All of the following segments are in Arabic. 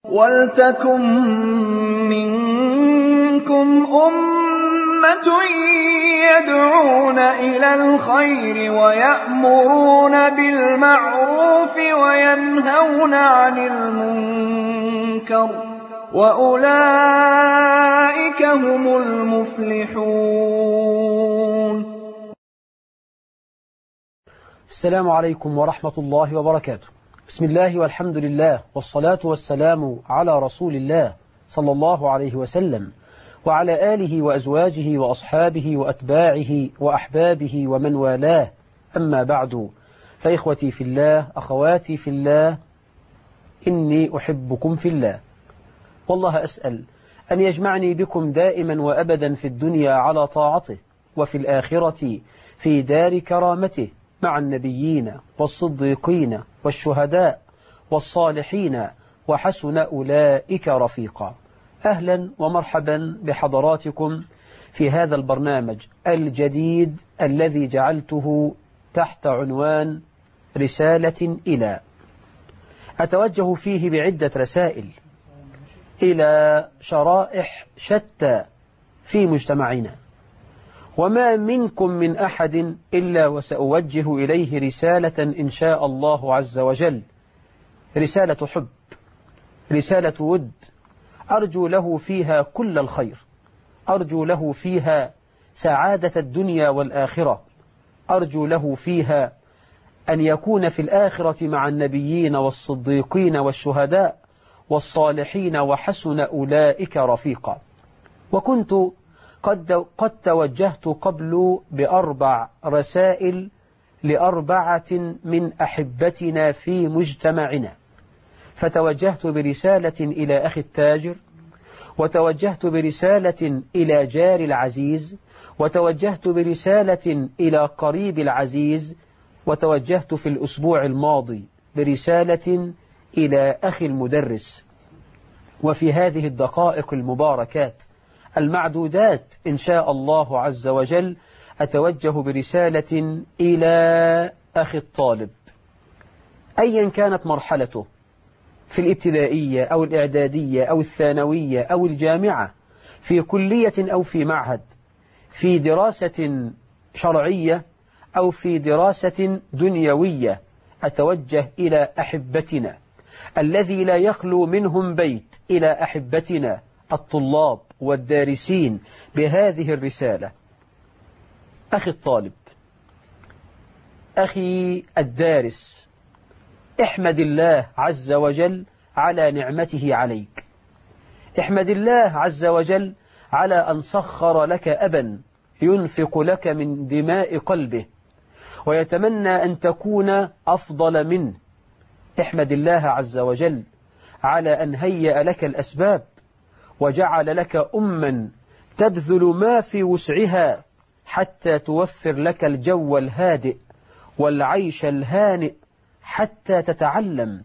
وَلْتَكُن مِّنكُمْ أُمَّةٌ يَدْعُونَ إِلَى الْخَيْرِ وَيَأْمُرُونَ بِالْمَعْرُوفِ وَيَنْهَوْنَ عَنِ الْمُنكَرِ ۚ وَأُولَٰئِكَ هُمُ الْمُفْلِحُونَ. السلام عليكم ورحمة الله وبركاته. بسم الله والحمد لله والصلاة والسلام على رسول الله صلى الله عليه وسلم وعلى آله وأزواجه وأصحابه وأتباعه وأحبابه ومن والاه، أما بعد، فإخوتي في الله، أخواتي في الله، إني أحبكم في الله، والله أسأل أن يجمعني بكم دائما وأبدا في الدنيا على طاعته، وفي الآخرة في دار كرامته مع النبيين والصديقين والشهداء والصالحين، وحسن أولئك رفيقا. أهلا ومرحبا بحضراتكم في هذا البرنامج الجديد الذي جعلته تحت عنوان رسالة إلى، أتوجه فيه بعدة رسائل إلى شرائح شتى في مجتمعنا، وما منكم من أحد إلا وسأوجه إليه رسالة إن شاء الله عز وجل، رسالة حب، رسالة ود، أرجو له فيها كل الخير، أرجو له فيها سعادة الدنيا والآخرة، أرجو له فيها أن يكون في الآخرة مع النبيين والصديقين والشهداء والصالحين، وحسن أولئك رفيقا. وكنت قد توجهت قبل ب4 رسائل ل4 من أحبتنا في مجتمعنا، فتوجهت برسالة إلى أخي التاجر، وتوجهت برسالة إلى جار العزيز، وتوجهت برسالة إلى قريب العزيز، وتوجهت في الأسبوع الماضي برسالة إلى أخي المدرس. وفي هذه الدقائق المباركات المعدودات إن شاء الله عز وجل أتوجه برسالة إلى أخي الطالب، أيا كانت مرحلته، في الابتدائية أو الإعدادية أو الثانوية أو الجامعة، في كلية أو في معهد، في دراسة شرعية أو في دراسة دنيوية. أتوجه إلى أحبتنا الذي لا يخلو منهم بيت، إلى أحبتنا الطلاب والدارسين بهذه الرسالة. أخي الطالب، أخي الدارس، احمد الله عز وجل على نعمته عليك، احمد الله عز وجل على أن سخر لك أبا ينفق لك من دماء قلبه ويتمنى أن تكون أفضل منه. احمد الله عز وجل على أن هيأ لك الأسباب وجعل لك أما تبذل ما في وسعها حتى توفر لك الجو الهادئ والعيش الهانئ، حتى تتعلم،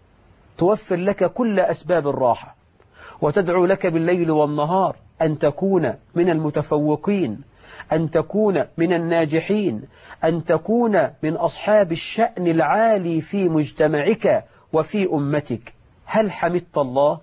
توفر لك كل أسباب الراحة، وتدعو لك بالليل والنهار أن تكون من المتفوقين، أن تكون من الناجحين، أن تكون من أصحاب الشأن العالي في مجتمعك وفي أمتك. هل حمدت الله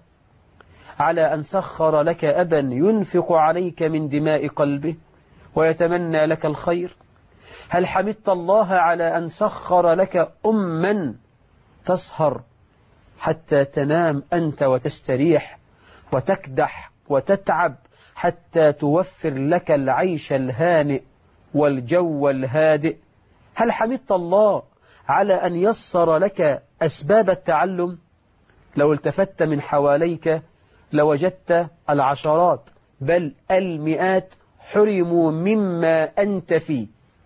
على أن سخر لك أبا ينفق عليك من دماء قلبه ويتمنى لك الخير؟ هل حمدت الله على أن سخر لك أما تسهر حتى تنام أنت وتستريح وتكدح وتتعب حتى توفر لك العيش الهانئ والجو الهادئ؟ هل حمدت الله على أن يسر لك أسباب التعلم؟ لو التفت من حواليك لوجدت العشرات بل المئات حرموا مما أنت فيه،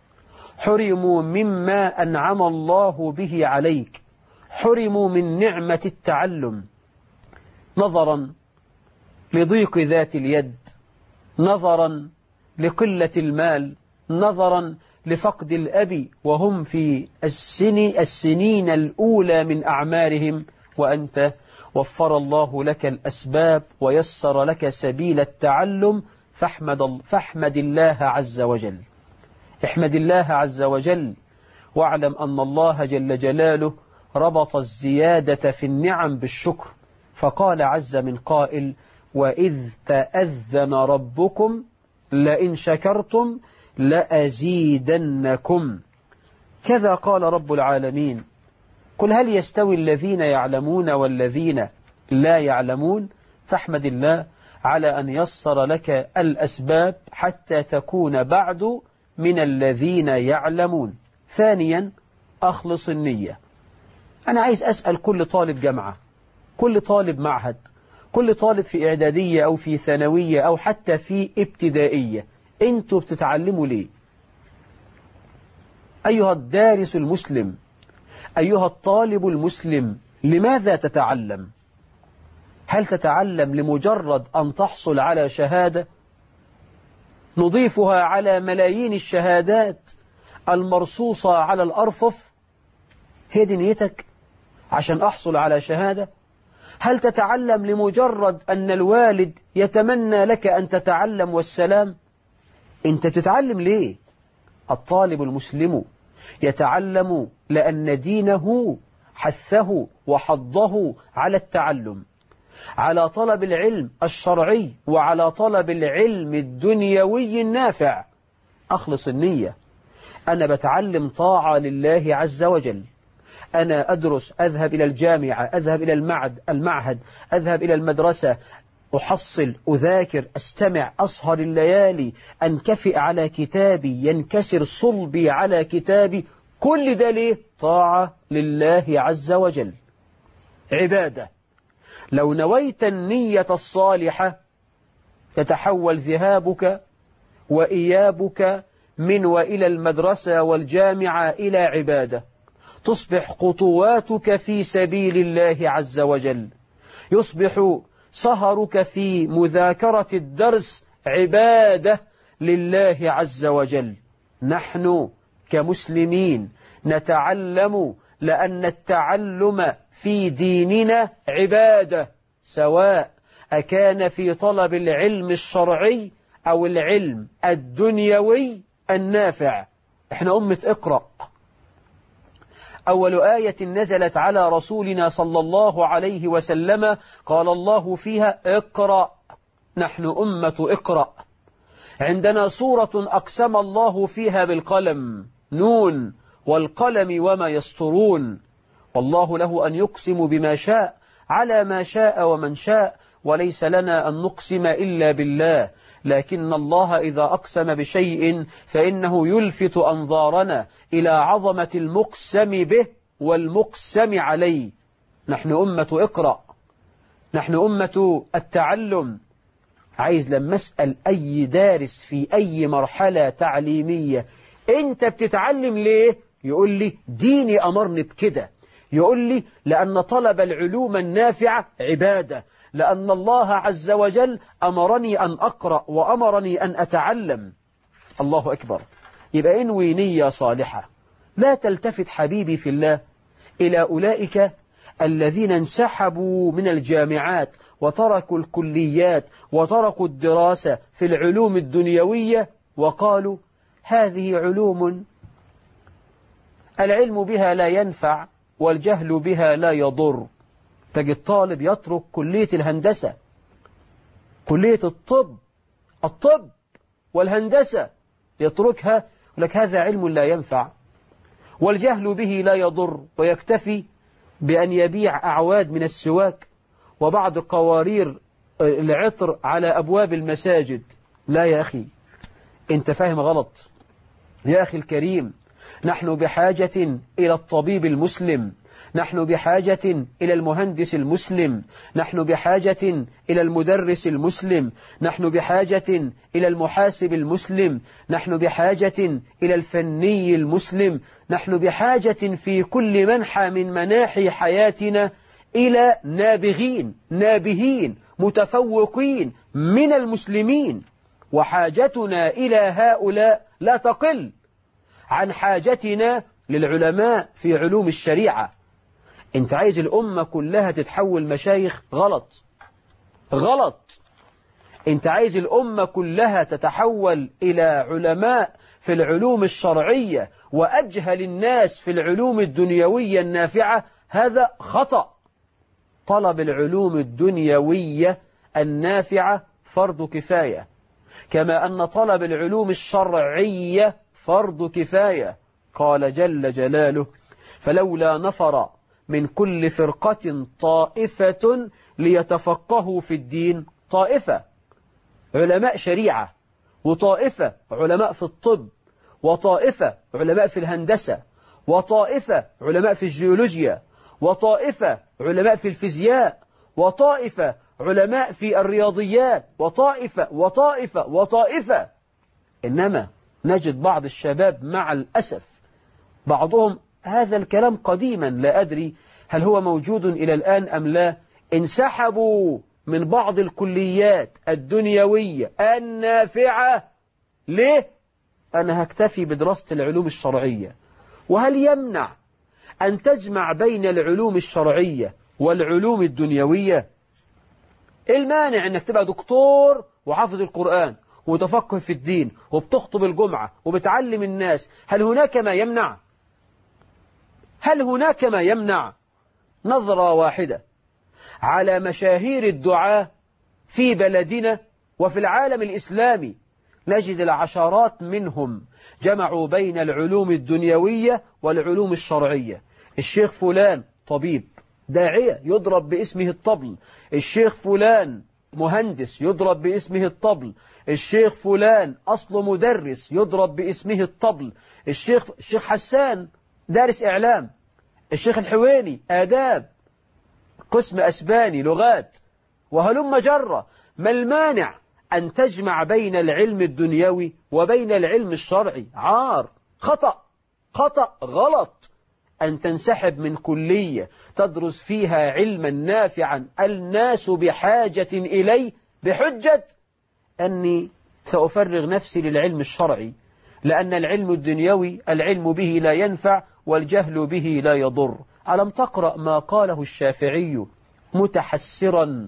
حرموا مما أنعم الله به عليك، حرموا من نعمة التعلم، نظرا لضيق ذات اليد، نظرا لقلة المال، نظرا لفقد الأب وهم في السنين الأولى من أعمارهم، وأنت وفر الله لك الأسباب ويسر لك سبيل التعلم، فاحمد الله عز وجل. احمد الله عز وجل، واعلم أن الله جل جلاله ربط الزيادة في النعم بالشكر، فقال عز من قائل: وإذ تأذن ربكم لئن شكرتم لأزيدنكم. كذا قال رب العالمين: قل هل يستوي الذين يعلمون والذين لا يعلمون؟ فاحمد الله على أن يسر لك الأسباب حتى تكون بعد من الذين يعلمون. ثانيا، أخلص النية. أنا عايز أسأل كل طالب جامعة، كل طالب معهد، كل طالب في إعدادية أو في ثانوية أو حتى في ابتدائية، أنتوا بتتعلموا ليه؟ أيها الدارس المسلم، أيها الطالب المسلم، لماذا تتعلم؟ هل تتعلم لمجرد أن تحصل على شهادة نضيفها على ملايين الشهادات المرصوصة على الأرفف؟ هي دي نيتك؟ عشان أحصل على شهادة؟ هل تتعلم لمجرد أن الوالد يتمنى لك أن تتعلم والسلام؟ أنت تتعلم ليه؟ الطالب المسلم يتعلم لأن دينه حثه وحضه على التعلم، على طلب العلم الشرعي وعلى طلب العلم الدنيوي النافع. أخلص النية. أنا بتعلم طاعة لله عز وجل، أنا أدرس، أذهب إلى الجامعة، أذهب إلى المعهد، أذهب إلى المدرسة، أحصل، أذاكر، أستمع، أسهر الليالي، أنكفئ على كتابي، ينكسر صلبي على كتابي. كل ده ليه؟ طاعة لله عز وجل، عبادة. لو نويت النية الصالحة تتحول ذهابك وإيابك من وإلى المدرسة والجامعة إلى عبادة، تصبح خطواتك في سبيل الله عز وجل، يصبح سهرك في مذاكرة الدرس عبادة لله عز وجل. نحن كمسلمين نتعلم لأن التعلم في ديننا عبادة، سواء أكان في طلب العلم الشرعي أو العلم الدنيوي النافع. احنا أمة اقرأ. أول آية نزلت على رسولنا صلى الله عليه وسلم قال الله فيها: اقرأ. نحن أمة اقرأ. عندنا سورة أقسم الله فيها بالقلم: نون والقلم وما يسطرون. والله له أن يقسم بما شاء على ما شاء ومن شاء، وليس لنا أن نقسم إلا بالله، لكن الله إذا أقسم بشيء فإنه يلفت أنظارنا إلى عظمة المقسم به والمقسم عليه. نحن أمة اقرأ، نحن أمة التعلم. عايز لما أسأل أي دارس في أي مرحلة تعليمية: أنت بتتعلم ليه؟ يقول لي: ديني أمرني بكده. يقول لي: لأن طلب العلوم النافعة عبادة، لأن الله عز وجل أمرني أن أقرأ وأمرني أن أتعلم. الله أكبر. يبقى انوي نية صالحة. لا تلتفت حبيبي في الله إلى أولئك الذين انسحبوا من الجامعات وتركوا الكليات وتركوا الدراسة في العلوم الدنيوية وقالوا: هذه علوم العلم بها لا ينفع والجهل بها لا يضر. تجد طالب يترك كلية الهندسة، كلية الطب والهندسة، يتركها، يقول لك هذا علم لا ينفع والجهل به لا يضر، ويكتفي بأن يبيع أعواد من السواك وبعض قوارير العطر على أبواب المساجد. لا يا أخي، أنت فاهم غلط. يا أخي الكريم، نحن بحاجة إلى الطبيب المسلم، نحن بحاجة إلى المهندس المسلم، نحن بحاجة إلى المدرس المسلم، نحن بحاجة إلى المحاسب المسلم، نحن بحاجة إلى الفني المسلم، نحن بحاجة في كل منحى من مناحي حياتنا إلى نابغين متفوقين من المسلمين. وحاجتنا إلى هؤلاء لا تقل عن حاجتنا للعلماء في علوم الشريعة. انت عايز الأمة كلها تتحول مشايخ؟ غلط. انت عايز الأمة كلها تتحول إلى علماء في العلوم الشرعية وأجهل الناس في العلوم الدنيوية النافعة؟ هذا خطأ. طلب العلوم الدنيوية النافعة فرض كفاية، كما أن طلب العلوم الشرعية فرض كفاية. قال جل جلاله: فلولا نفر من كل فرقة طائفة ليتفقهوا في الدين. طائفة علماء شريعة، وطائفة علماء في الطب، وطائفة علماء في الهندسة، وطائفة علماء في الجيولوجيا، وطائفة علماء في الفيزياء، وطائفة علماء في الرياضيات، وطائفة. إنما نجد بعض الشباب مع الأسف بعضهم، هذا الكلام قديما لا أدري هل هو موجود إلى الآن أم لا، انسحبوا من بعض الكليات الدنيوية النافعة. ليه؟ أنا هكتفي بدراسة العلوم الشرعية. وهل يمنع أن تجمع بين العلوم الشرعية والعلوم الدنيوية؟ المانع أنك تبقى دكتور وحافظ القرآن وتفقه في الدين وبتخطب الجمعة وبتعلم الناس؟ هل هناك ما يمنع؟ هل هناك ما يمنع؟ نظرة واحدة على مشاهير الدعاة في بلدنا وفي العالم الإسلامي نجد العشرات منهم جمعوا بين العلوم الدنيوية والعلوم الشرعية. الشيخ فلان طبيب داعية يضرب باسمه الطبل، الشيخ فلان مهندس يضرب باسمه الطبل، الشيخ فلان أصله مدرس يضرب باسمه الطبل، الشيخ حسان دارس إعلام، الشيخ الحويني آداب، قسم أسباني لغات، وهلم جرة. ما المانع أن تجمع بين العلم الدنيوي وبين العلم الشرعي؟ عار، خطأ، غلط أن تنسحب من كلية تدرس فيها علما نافعا الناس بحاجة إليه بحجة أني سأفرغ نفسي للعلم الشرعي، لأن العلم الدنيوي العلم به لا ينفع والجهل به لا يضر. ألم تقرأ ما قاله الشافعي متحسرا؟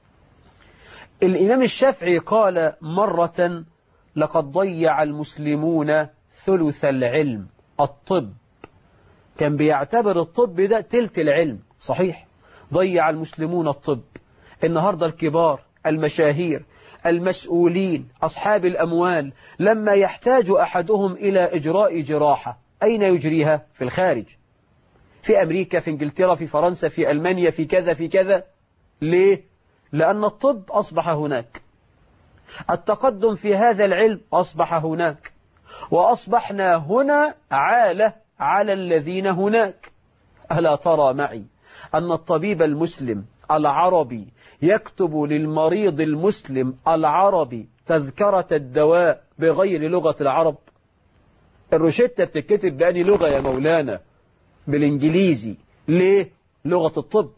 الإمام الشافعي قال مرة: لقد ضيع المسلمون ثلث العلم، الطب. كان بيعتبر الطب ده تلت العلم. صحيح، ضيع المسلمون الطب. النهاردة الكبار، المشاهير، المسؤولين، أصحاب الأموال، لما يحتاج أحدهم إلى إجراء جراحة أين يجريها؟ في الخارج، في أمريكا، في إنجلترا، في فرنسا، في ألمانيا، في كذا في كذا. ليه؟ لأن الطب أصبح هناك، التقدم في هذا العلم أصبح هناك، وأصبحنا هنا عالة على الذين هناك. ألا ترى معي أن الطبيب المسلم العربي يكتب للمريض المسلم العربي تذكرة الدواء بغير لغة العرب؟ الروشتة بتتكتب بأني لغة يا مولانا؟ بالإنجليزي. ليه؟ لغة الطب،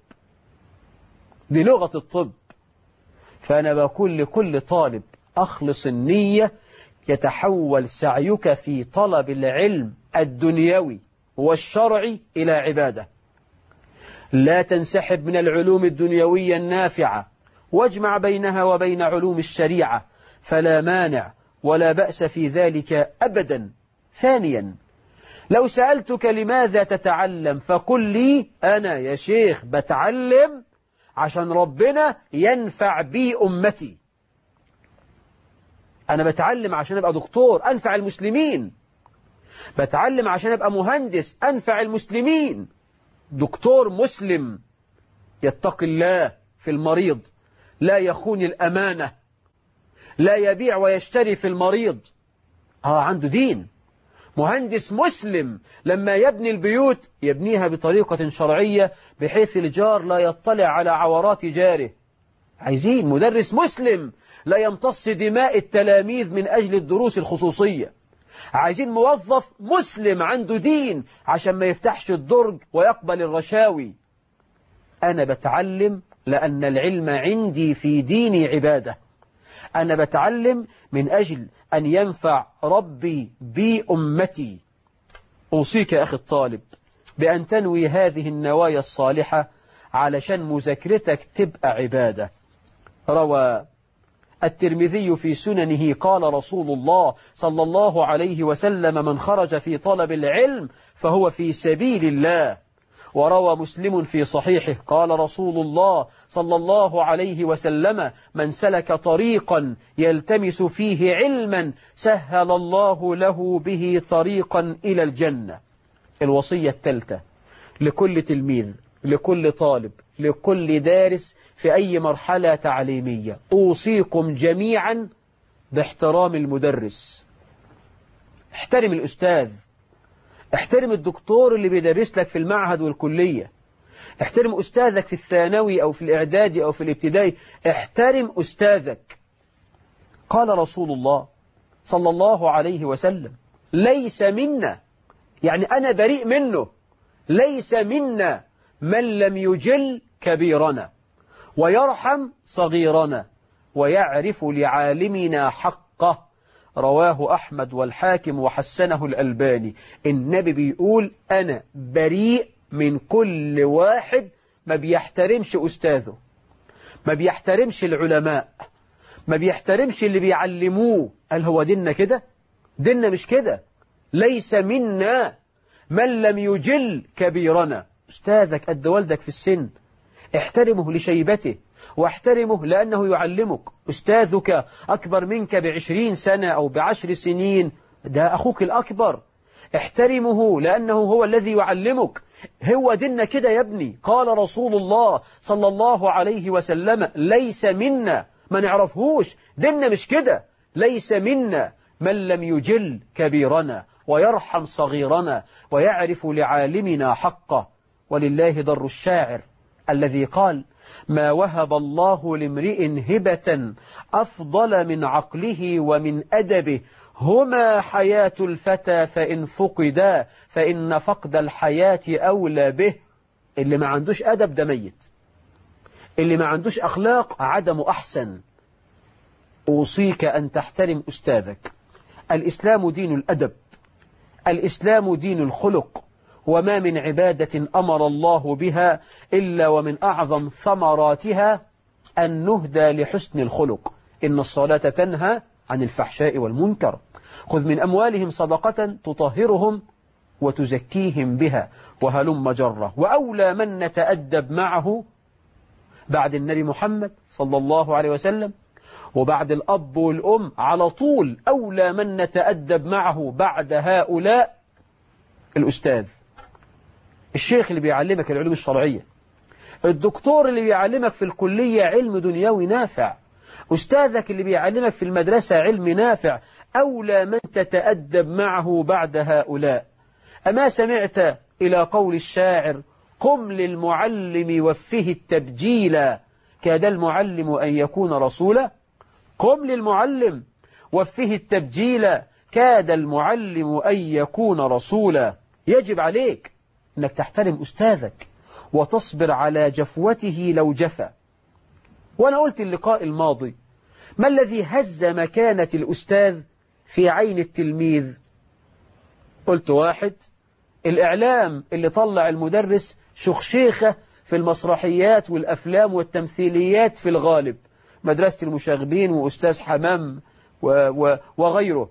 دي لغة الطب. فأنا بقول لكل طالب: أخلص النية، يتحول سعيك في طلب العلم الدنيوي والشرعي إلى عبادة. لا تنسحب من العلوم الدنيوية النافعة، واجمع بينها وبين علوم الشريعة، فلا مانع ولا بأس في ذلك أبدا. ثانيا، لو سألتك لماذا تتعلم فقل لي: أنا يا شيخ بتعلم عشان ربنا ينفع بي أمتي. أنا بتعلم عشان أبقى دكتور أنفع المسلمين، بتعلم عشان أبقى مهندس أنفع المسلمين. دكتور مسلم يتقي الله في المريض، لا يخون الأمانة، لا يبيع ويشتري في المريض، عنده دين. مهندس مسلم لما يبني البيوت يبنيها بطريقة شرعية بحيث الجار لا يطلع على عورات جاره. عايزين مدرس مسلم لا يمتص دماء التلاميذ من أجل الدروس الخصوصية. عايزين موظف مسلم عنده دين عشان ما يفتحش الدرج ويقبل الرشاوي. أنا بتعلم لأن العلم عندي في ديني عبادة. أنا بتعلم من أجل أن ينفع ربي بي أمتي. أوصيك يا أخي الطالب بأن تنوي هذه النوايا الصالحة علشان مذاكرتك تبقى عبادة. روى الترمذي في سننه قال رسول الله صلى الله عليه وسلم: من خرج في طلب العلم فهو في سبيل الله، وروى مسلم في صحيحه قال رسول الله صلى الله عليه وسلم: من سلك طريقا يلتمس فيه علما سهل الله له به طريقا إلى الجنة. الوصية الثالثة لكل تلميذ، لكل طالب، لكل دارس في أي مرحلة تعليمية: أوصيكم جميعا باحترام المدرس. احترم الأستاذ، احترم الدكتور اللي بيدرس لك في المعهد والكلية، احترم أستاذك في الثانوي أو في الإعدادي أو في الابتدائي، احترم أستاذك. قال رسول الله صلى الله عليه وسلم: ليس منا، يعني أنا بريء منه، ليس منا من لم يجل كبيرنا ويرحم صغيرنا ويعرف لعالمنا حقه. رواه أحمد والحاكم وحسنه الألباني. النبي بيقول: أنا بريء من كل واحد ما بيحترمش أستاذه، ما بيحترمش العلماء، ما بيحترمش اللي بيعلموه. قال: هو ديننا كده؟ ديننا مش كده. ليس منا من لم يجل كبيرنا. أستاذك قد والدك في السن، احترمه لشيبته واحترمه لأنه يعلمك. أستاذك أكبر منك ب20 سنة أو ب10 سنين، ده أخوك الأكبر، احترمه لأنه هو الذي يعلمك. هو ديننا كده يا ابني. قال رسول الله صلى الله عليه وسلم: ليس منا، ما نعرفهوش، ديننا مش كده. ليس منا من لم يجل كبيرنا ويرحم صغيرنا ويعرف لعالمنا حقه. ولله در الشاعر الذي قال: ما وهب الله لامرئ هبة أفضل من عقله ومن أدبه، هما حياة الفتى فإن فقدا فإن فقد الحياة أولى به. اللي ما عندوش أدب ده ميت، اللي ما عندوش أخلاق عدمه أحسن. أوصيك أن تحترم أستاذك. الإسلام دين الأدب، الإسلام دين الخلق، وما من عبادة أمر الله بها إلا ومن أعظم ثمراتها أن نهدى لحسن الخلق. إن الصلاة تنهى عن الفحشاء والمنكر. خذ من أموالهم صدقة تطهرهم وتزكيهم بها وهلم جرة. وأولى من نتأدب معه بعد النبي محمد صلى الله عليه وسلم وبعد الأب والأم على طول، أولى من نتأدب معه بعد هؤلاء الأستاذ، الشيخ اللي بيعلمك العلوم الشرعية، الدكتور اللي بيعلمك في الكلية علم دنيوي نافع، أستاذك اللي بيعلمك في المدرسة علم نافع. أولى من تتأدب معه بعد هؤلاء. أما سمعت إلى قول الشاعر: قم للمعلم وفه التبجيلا كاد المعلم أن يكون رسولا. قم للمعلم وفه التبجيلا كاد المعلم أن يكون رسولا. يجب عليك أنك تحترم أستاذك وتصبر على جفوته لو جفى. وأنا قلت اللقاء الماضي: ما الذي هز مكانة الأستاذ في عين التلميذ؟ قلت: واحد، الإعلام اللي طلع المدرس شخشيخة في المسرحيات والأفلام والتمثيليات في الغالب، مدرسة المشاغبين وأستاذ حمام وغيره.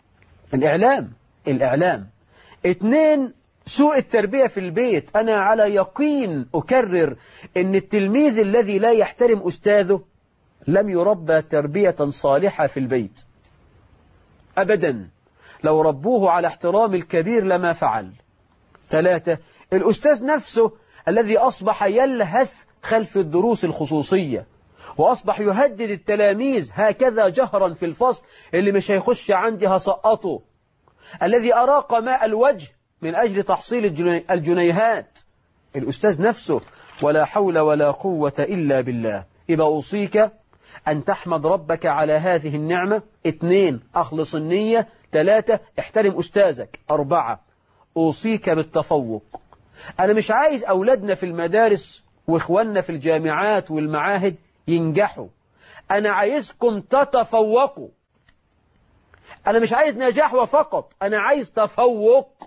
الإعلام. 2، سوء التربية في البيت. أنا على يقين أكرر أن التلميذ الذي لا يحترم أستاذه لم يربى تربية صالحة في البيت أبدا. لو ربوه على احترام الكبير لما فعل. 3، الأستاذ نفسه الذي أصبح يلهث خلف الدروس الخصوصية وأصبح يهدد التلاميذ هكذا جهرا في الفصل: اللي مش هيخش عندي هسقطه، الذي أراق ماء الوجه من أجل تحصيل الجنيهات. الأستاذ نفسه. ولا حول ولا قوة إلا بالله. يبقى أوصيك أن تحمد ربك على هذه النعمة. 2، أخلص النية. 3، احترم أستاذك. 4، أوصيك بالتفوق. أنا مش عايز أولادنا في المدارس وإخواننا في الجامعات والمعاهد ينجحوا، أنا عايزكم تتفوقوا. أنا مش عايز نجاح وفقط، أنا عايز تفوق.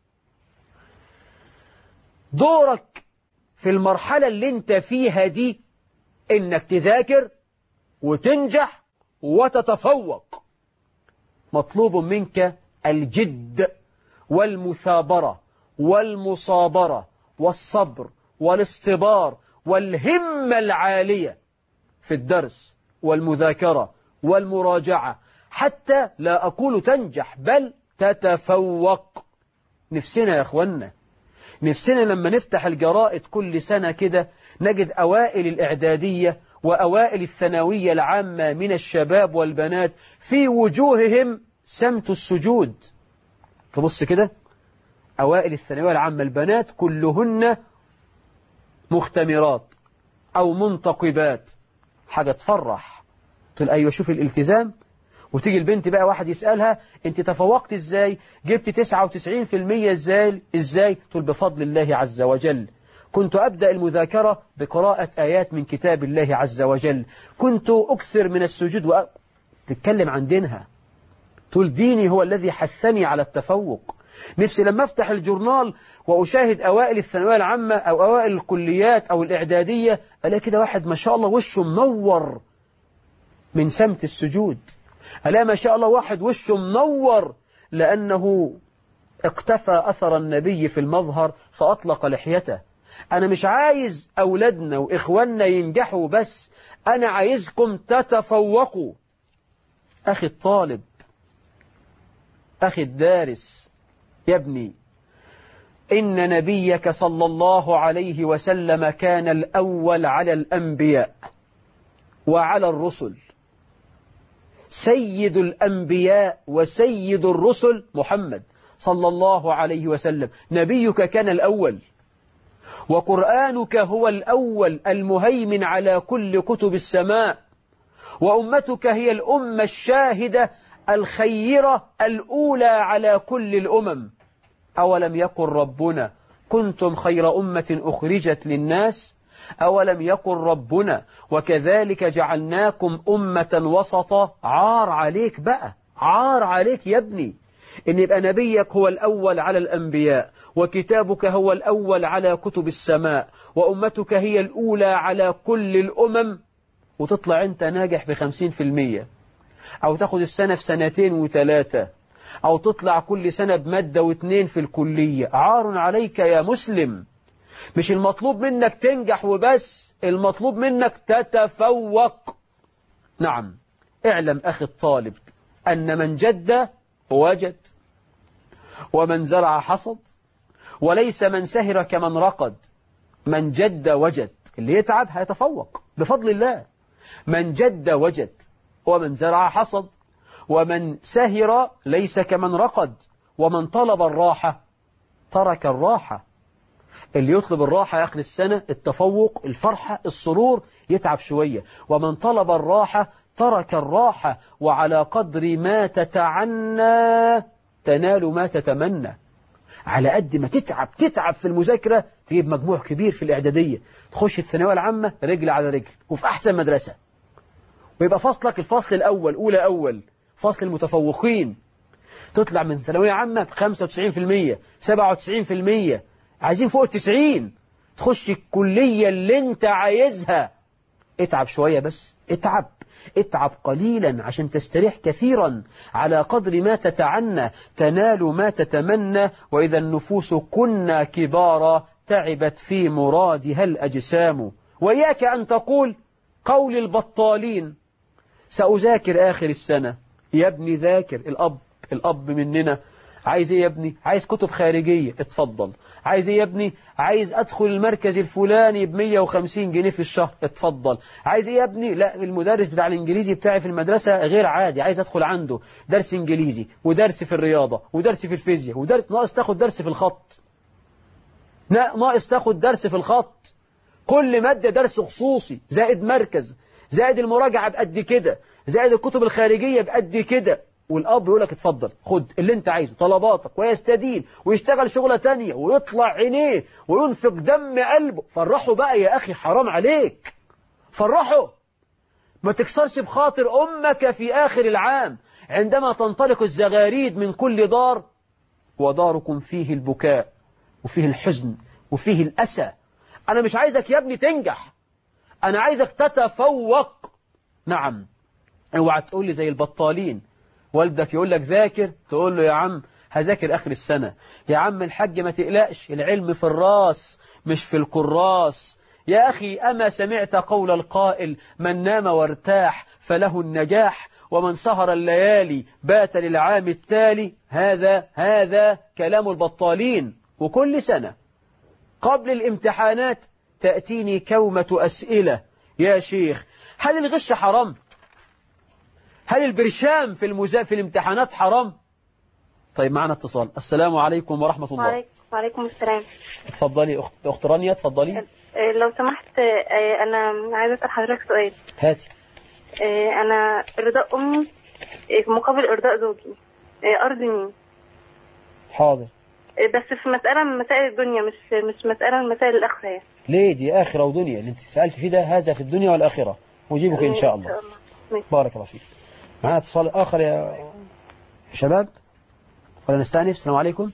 دورك في المرحلة اللي انت فيها دي انك تذاكر وتنجح وتتفوق. مطلوب منك الجد والمثابرة والمصابرة والصبر والاصطبار والهمة العالية في الدرس والمذاكرة والمراجعة، حتى لا أقول تنجح بل تتفوق. نفسنا يا أخوانا، نفسنا لما نفتح الجرائد كل سنة كده نجد أوائل الإعدادية وأوائل الثانوية العامة من الشباب والبنات في وجوههم سمت السجود. تبص كده أوائل الثانوية العامة البنات كلهن مختمرات أو منتقبات، حاجة تفرح. تقول أيوة شوف الالتزام. وتيجي البنت بقى واحد يسألها أنت تفوقت إزاي؟ جبت 99% إزاي؟ تقول بفضل الله عز وجل. كنت أبدأ المذاكرة بقراءة آيات من كتاب الله عز وجل، كنت أكثر من السجود تتكلم عن دينها. تقول ديني هو الذي حثني على التفوق. نفسي لما أفتح الجورنال وأشاهد أوائل الثانوية العامة أو أوائل الكليات أو الإعدادية ألاقي كده واحد ما شاء الله وشه منور من سمت السجود، ألاقي ما شاء الله واحد وشه منور لأنه اقتفى أثر النبي في المظهر فأطلق لحيته. أنا مش عايز أولادنا وإخواننا ينجحوا بس، أنا عايزكم تتفوقوا. أخي الطالب، أخي الدارس، يا ابني إن نبيك صلى الله عليه وسلم كان الأول على الأنبياء وعلى الرسل. سيد الأنبياء وسيد الرسل محمد صلى الله عليه وسلم، نبيك كان الأول، وقرآنك هو الأول المهيمن على كل كتب السماء، وأمتك هي الأمة الشاهدة الخيرة الأولى على كل الأمم. أولم يقل ربنا كنتم خير أمة أخرجت للناس؟ أولم يقل ربنا وكذلك جعلناكم أمة وسطا؟ عار عليك بقى، عار عليك يا ابني إن يبقى نبيك هو الأول على الأنبياء، وكتابك هو الأول على كتب السماء، وأمتك هي الأولى على كل الأمم، وتطلع أنت ناجح ب50%، أو تاخد السنة في 2 و3، أو تطلع كل سنة بمادة و2 في الكلية. عار عليك يا مسلم. مش المطلوب منك تنجح وبس، المطلوب منك تتفوق. نعم، اعلم أخي الطالب أن من جد وجد، ومن زرع حصد، وليس من سهر كمن رقد. من جد وجد، اللي يتعب هيتفوق بفضل الله. من جد وجد، ومن زرع حصد، ومن سهر ليس كمن رقد، ومن طلب الراحة ترك الراحة. اللي يطلب الراحة آخر السنة، التفوق، الفرحة، السرور، يتعب شوية. ومن طلب الراحة ترك الراحة. وعلى قدر ما تتعنى تنال ما تتمنى. على قد ما تتعب في المذاكرة تجيب مجموع كبير في الإعدادية، تخش الثانوية العامة رجل على رجل وفي أحسن مدرسة، ويبقى فصلك الفصل الأول، أولى أول، فصل المتفوقين. تطلع من ثانوية عامة ب95%، 97%، عايزين فوق 90، تخش الكلية اللي انت عايزها. اتعب شوية بس، اتعب قليلا عشان تستريح كثيرا. على قدر ما تتعنى تنال ما تتمنى. وإذا النفوس كنا كبارا تعبت في مرادها الأجسام. وإياك أن تقول قول البطالين سأذاكر آخر السنة. يا ابني ذاكر. الأب مننا عايز ايه يا ابني؟ عايز كتب خارجية، اتفضل. عايز ايه يا ابني؟ عايز ادخل المركز الفلاني ب150 جنيه في الشهر، اتفضل. عايز ايه يا ابني؟ لا المدرس بتاع الانجليزي بتاعي في المدرسة غير عادي، عايز ادخل عنده درس انجليزي ودرس في الرياضة ودرس في الفيزياء ودرس، ناقص تاخد درس في الخط، ناقص تاخد درس في الخط. كل مادة درس خصوصي، زائد مركز، زائد المراجعة بقد كده، زائد الكتب الخارجية بقد كده. والأب يقول لك اتفضل خد اللي انت عايزه، طلباتك، ويستدين ويشتغل شغلة تانية ويطلع عينيه وينفق دم قلبه. فرحوا بقى يا أخي، حرام عليك، فرحوا. ما تكسرش بخاطر أمك في آخر العام عندما تنطلق الزغاريد من كل دار، وداركم فيه البكاء وفيه الحزن وفيه الأسى. أنا مش عايزك يا ابني تنجح، أنا عايزك تتفوق. نعم، اوعى تقول لي زي البطالين، والدك يقول لك ذاكر تقول له يا عم هذاكر آخر السنة. يا عم الحاج ما تقلقش، العلم في الراس مش في الكراس. يا أخي أما سمعت قول القائل من نام وارتاح فله النجاح، ومن سهر الليالي بات للعام التالي. هذا كلام البطالين. وكل سنة قبل الامتحانات تأتيني كومة أسئلة. يا شيخ هل الغش حرام؟ هل البرشام في الامتحانات حرام؟ طيب معنا اتصال. السلام عليكم ورحمة الله. وعليكم السلام. اتفضلي أخت رانيا، اتفضلي. لو سمحت أنا عايزة أسأل حضرتك سؤال. هاتي. أنا إرضاء أمي في مقابل إرضاء زوجي، أرضي مين؟ حاضر. بس في مسألة من مسائل الدنيا، مش مسألة من مسائل الآخرة. ليه؟ دي آخرة ودنيا اللي أنت سألت فيه ده، هذا في الدنيا والآخرة، وجيبك إن شاء الله. بارك الله فيك. معنا اتصال آخر يا شباب ولا نستأنف؟ السلام عليكم.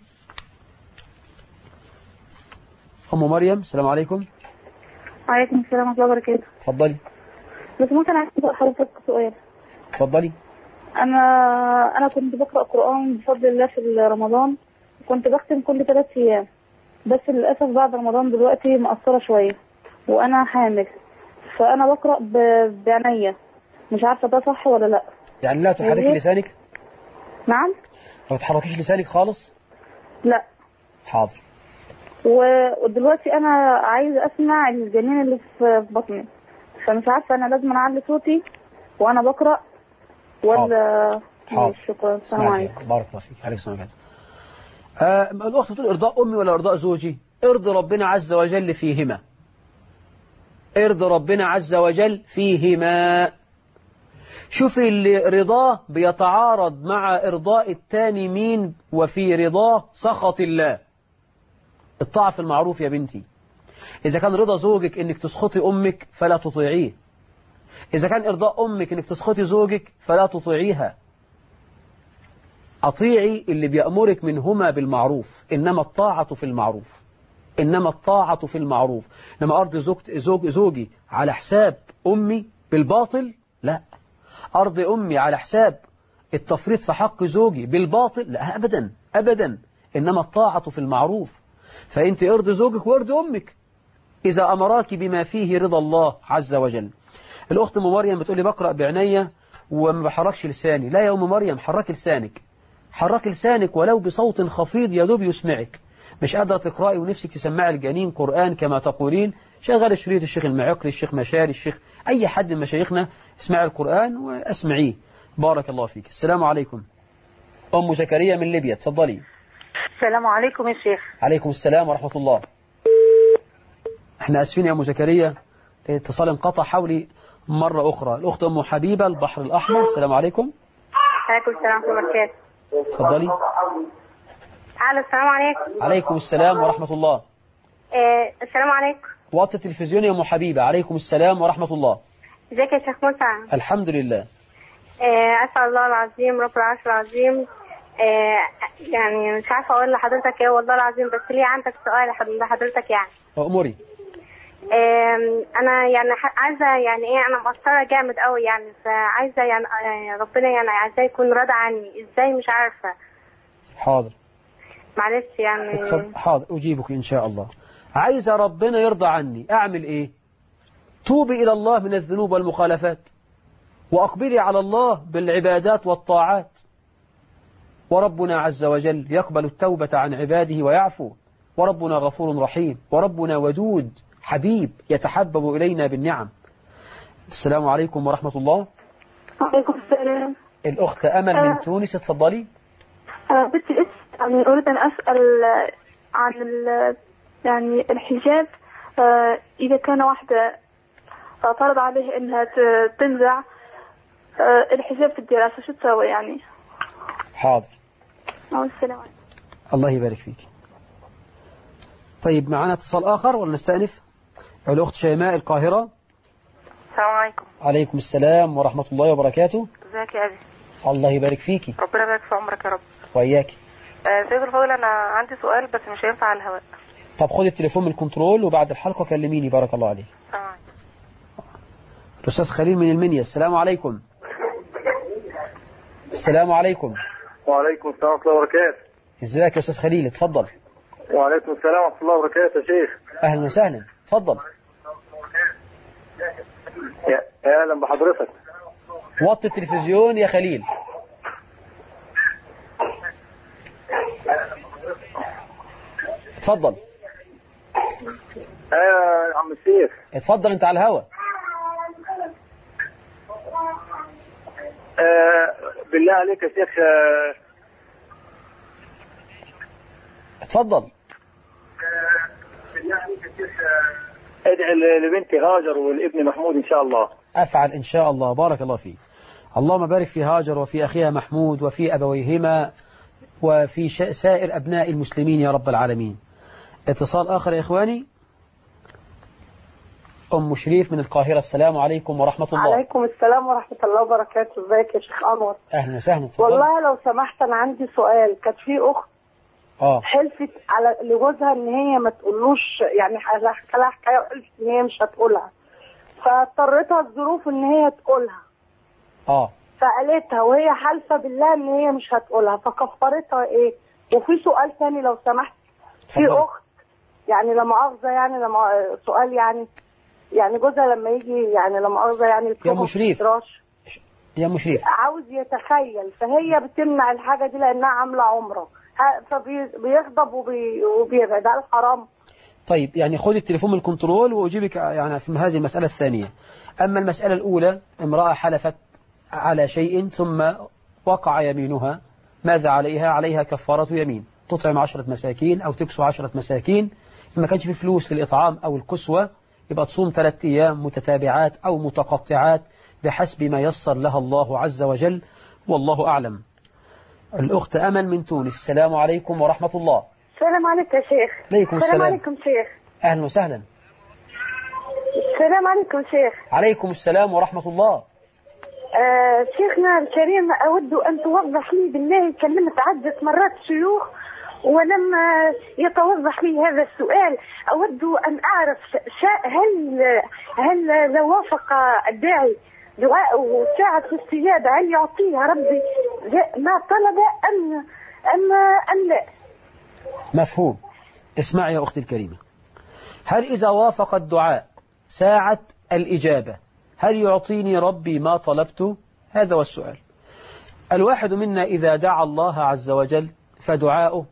أم مريم، السلام عليكم. وعليكم السلام ورحمة الله وبركاته. اتفضلي. بس ممكن عايز أسأل حضرتك سؤال؟ اتفضلي. أنا كنت بقرأ قرآن بفضل الله في رمضان، كنت بختم كل 3 أيام، بس للأسف بعد رمضان دلوقتي مقصرة شوية وأنا حامل، فأنا بقرأ بعناية، مش عارفة ده صح ولا لا. يعني لا تحركي لسانك؟ نعم. ما تحركيش لسانك خالص؟ لا. حاضر. ودلوقتي أنا عايزة أسمع الجنين اللي في بطني، فمش عارفة أنا لازم أعلي صوتي وأنا بقرأ ولا. حاضر. شكرا. السلام عليكم. بارك الله فيك. عليكم السلام. الأخت بتقول إرضاء أمي ولا إرضاء زوجي؟ ارضي ربنا عز وجل فيهما. ارضي ربنا عز وجل فيهما. شوفي اللي رضاه بيتعارض مع إرضاء التاني مين، وفي رضاه سخط الله. الطاعة في المعروف يا بنتي. إذا كان رضا زوجك إنك تسخطي أمك فلا تطيعيه. إذا كان إرضاء أمك إنك تسخطي زوجك فلا تطيعيها. أطيعي اللي بيأمرك منهما بالمعروف، إنما الطاعة في المعروف. إنما الطاعة في المعروف. إنما أرضي زوجي على حساب أمي بالباطل، لا. أرضي أمي على حساب التفريط في حق زوجي بالباطل، لا أبدا أبدا. إنما الطاعة في المعروف. فأنت ارضي زوجك وارضي أمك إذا أمراك بما فيه رضا الله عز وجل. الأخت أم مريم بتقول لي بقرأ بعناية وما بحركش لساني. لا يا أم مريم، حركي لسانك، حركي لسانك ولو بصوت خفيض يدوب يسمعك. مش قادرة تقرأي ونفسك تسمعي الجنين قرآن كما تقولين، شغل شريط الشيخ المعقري، الشيخ مشاري، الشيخ أي حد من مشايخنا، اسمعي القرآن واسمعيه. بارك الله فيك. السلام عليكم. أم زكريا من ليبيا، تفضلي. السلام عليكم يا شيخ. عليكم السلام ورحمة الله. احنا أسفين يا أم زكريا، اتصال انقطع، حولي مرة أخرى. الأخت أم حبيبة البحر الأحمر، السلام عليكم. عليكم السلام ورحمة الله وبركاته. تفضلي. السلام عليكم. عليكم السلام ورحمة الله. السلام عليكم. وطي التلفزيون يا أم حبيبة. عليكم السلام ورحمة الله. ازيك يا شيخ موسى؟ الحمد لله. أسأل الله العظيم رب العرش العظيم، يعني مش عارفة أقول لحضرتك إيه والله العظيم، بس ليه عندك سؤال لحضرتك يعني. أموري. أنا يعني عايزة يعني إيه، أنا مقصرة جامد قوي يعني، فعايزة يعني ربنا يعني عايزاه يكون راضي عني، إزاي مش عارفة. حاضر. معلش يعني. حاضر أجيبك إن شاء الله. عايزة ربنا يرضى عني أعمل إيه؟ توبي إلى الله من الذنوب والمخالفات، وأقبلي على الله بالعبادات والطاعات، وربنا عز وجل يقبل التوبة عن عباده ويعفو، وربنا غفور رحيم، وربنا ودود حبيب يتحبب إلينا بالنعم. السلام عليكم ورحمة الله. وعليكم السلام. الأخت أمل من تونس، تفضلي. بدي يعني أريد أن أسأل عن يعني الحجاب، إذا كان واحدة فرض عليه إنها تنزع الحجاب في الدراسة شو تسوي يعني؟ حاضر. السلام عليكم. الله يبارك فيك. طيب معنا اتصال آخر ولا نستأنف؟ الأخت شيماء القاهرة. السلام عليكم. عليكم السلام ورحمة الله وبركاته. ازيك يا أبي؟ الله يبارك فيكي. ربنا يبارك في عمرك يا رب. وإياكي. سيد الفاضل، أنا عندي سؤال بس مش هينفع على الهواء. طب خدي التليفون من الكنترول وبعد الحلقة كلميني. بارك الله عليك. الأستاذ خليل من المنيا، السلام عليكم. السلام عليكم. وعليكم السلام ورحمة الله وبركاته. ازيك يا أستاذ خليل؟ اتفضل. وعليكم السلام ورحمة الله وبركاته يا شيخ. أهلا وسهلا، اتفضل. يا أهلا بحضرتك. وطي التلفزيون يا خليل. اتفضل. يا عم الشيخ. اتفضل، انت على الهوا. بالله عليك يا شيخ. اتفضل. بالله عليك يا شيخ، ادعي لبنتي هاجر والابن محمود ان شاء الله. أفعل إن شاء الله، بارك الله فيك. اللهم بارك في هاجر وفي أخيها محمود وفي أبويهما وفي سائر أبناء المسلمين يا رب العالمين. اتصال آخر يا إخواني. أم شريف من القاهرة، السلام عليكم ورحمة الله. عليكم السلام ورحمة الله وبركاته. ازيك يا شيخ أنور؟ أهلا وسهلا. والله لو سمحت أنا عندي سؤال. كانت في أخت حلفت على لجوزها إن هي ما تقولوش، يعني حكى لها حكاية وقالت إن هي مش هتقولها، فاضطرتها الظروف إن هي تقولها. فقالتها وهي حالفة بالله إن هي مش هتقولها، فكفرتها إيه؟ وفي سؤال ثاني لو سمحت. في أخت يعني لا مؤاخذة، يعني سؤال يعني جوزها لما يجي يعني لا مؤاخذة يعني يا مشريف يا مشريف عاوز يتخيل، فهي بتمنع الحاجة دي لأنها عاملة عمرة، فبيغضب وبيبعد. هل حرام؟ طيب يعني خذ التليفون من الكنترول وأجيبك يعني في هذه المسألة الثانية. أما المسألة الأولى، امرأة حلفت على شيء ثم وقع يمينها، ماذا عليها؟ عليها كفارة يمين، تطعم 10 مساكين أو تكسو 10 مساكين. ما كانش في فلوس للإطعام أو الكسوة يبقى تصوم 3 أيام متتابعات أو متقطعات بحسب ما يسر لها الله عز وجل، والله أعلم. الأخت أمل من تونس، السلام عليكم ورحمة الله. السلام عليكم يا شيخ. عليكم السلام. السلام عليكم شيخ. أهلا وسهلا. السلام عليكم شيخ. عليكم السلام ورحمة الله. شيخنا الكريم، أود أن توضح لي بالله، كلمت عدة مرات شيوخ ولم يتوضح لي هذا السؤال. أود أن أعرف هل لو وافق الداعي دعاءه ساعة الاستجابة هل يعطيها ربي ما طلب أم لا؟ مفهوم. اسمعي يا أختي الكريمة، هل إذا وافق الدعاء ساعة الإجابة هل يعطيني ربي ما طلبت؟ هذا هو السؤال. الواحد منا إذا دعا الله عز وجل فدعاؤه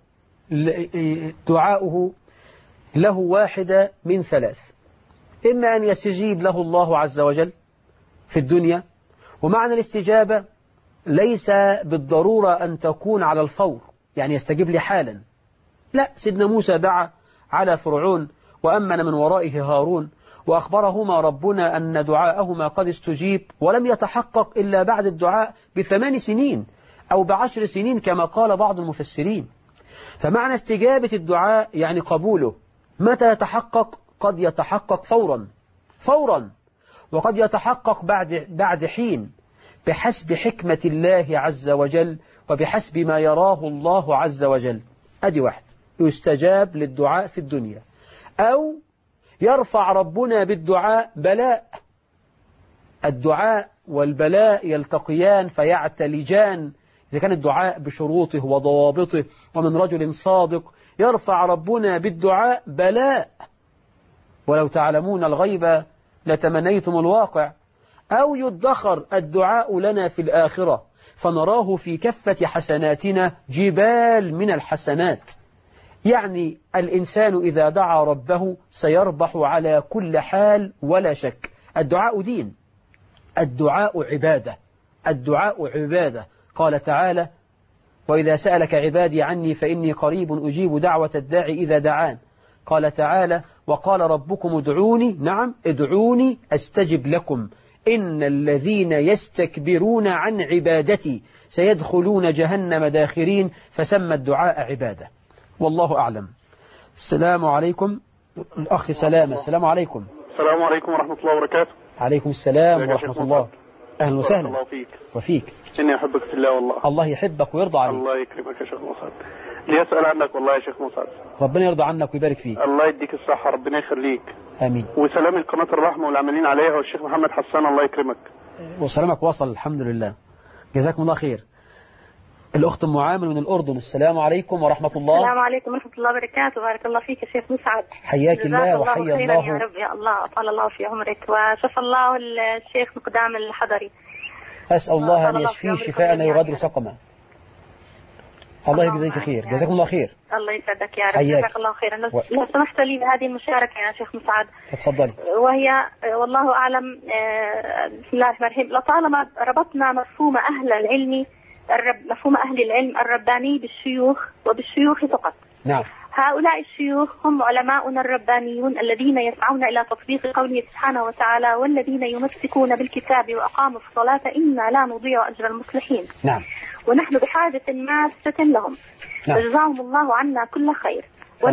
له واحدة من 3: إما أن يستجيب له الله عز وجل في الدنيا، ومعنى الاستجابة ليس بالضرورة أن تكون على الفور، يعني يستجيب لي حالا. لا، سيدنا موسى دعا على فرعون وأمن من ورائه هارون، وأخبرهما ربنا أن دعاءهما قد استجيب، ولم يتحقق إلا بعد الدعاء ب8 سنين أو ب10 سنين كما قال بعض المفسرين. فمعنى استجابة الدعاء يعني قبوله. متى يتحقق؟ قد يتحقق فورا، وقد يتحقق بعد حين، بحسب حكمة الله عز وجل وبحسب ما يراه الله عز وجل. أدي واحد، يستجاب للدعاء في الدنيا، أو يرفع ربنا بالدعاء بلاء. الدعاء والبلاء يلتقيان فيعتلجان. إذا كان الدعاء بشروطه وضوابطه ومن رجل صادق يرفع ربنا بالدعاء بلاء. ولو تعلمون الغيب لتمنيتم الواقع. أو يدخر الدعاء لنا في الآخرة فنراه في كفة حسناتنا جبال من الحسنات. يعني الإنسان إذا دعا ربه سيربح على كل حال ولا شك. الدعاء دين، الدعاء عبادة، الدعاء عبادة. قال تعالى: وإذا سألك عبادي عني فإني قريب أجيب دعوة الداعي إذا دعان. قال تعالى: وقال ربكم ادعوني، نعم ادعوني أستجب لكم إن الذين يستكبرون عن عبادتي سيدخلون جهنم داخرين. فسمى الدعاء عبادة، والله أعلم. السلام عليكم. الأخ سلامة، السلام عليكم. السلام عليكم ورحمة الله وبركاته. عليكم السلام ورحمة الله. أهلا وسهلا. الله فيك. وفيك. إني أحبك في الله والله. الله يحبك ويرضى عنك. الله يكرمك يا شيخ مصعب. لي أسأل عنك والله يا شيخ مصعب. ربنا يرضى عنك ويبارك فيك. الله يديك الصحة، ربنا يخليك. آمين. وسلام القناة الرحمة والعاملين عليها والشيخ محمد حسان، الله يكرمك. وسلامك وصل الحمد لله. جزاكم الله خير. الأخت أم عامر من الأردن. السلام عليكم ورحمة الله. السلام عليكم ورحمة الله وبركاته. بارك الله فيك يا شيخ مسعد. حياك الله وحيا الله. يا رب يا الله، أطال الله في عمرك وشفى الله الشيخ مقدام الحضري. أسأل الله أن يشفيه شفاء لا يغادر سقما. الله يجزيك خير. جزاكم الله خير. الله يسعدك يا رب. جزاك الله خيرا. لو سمحت لي بهذه المشاركة يا شيخ مسعد. تفضلي. وهي والله أعلم، بسم الله الرحمن الرحيم، لطالما ربطنا مفهوم أهل العلم مفهوم أهل العلم الرباني بالشيوخ وبالشيوخ فقط. نعم. هؤلاء الشيوخ هم علماؤنا الربانيون الذين يسعون إلى تطبيق قوله سبحانه وتعالى: والذين يمسكون بالكتاب وأقاموا الصلاة إنا لا نضيع أجر المصلحين. نعم. ونحن بحاجة ماسة لهم. نعم. فجزاهم الله عنا كل خير.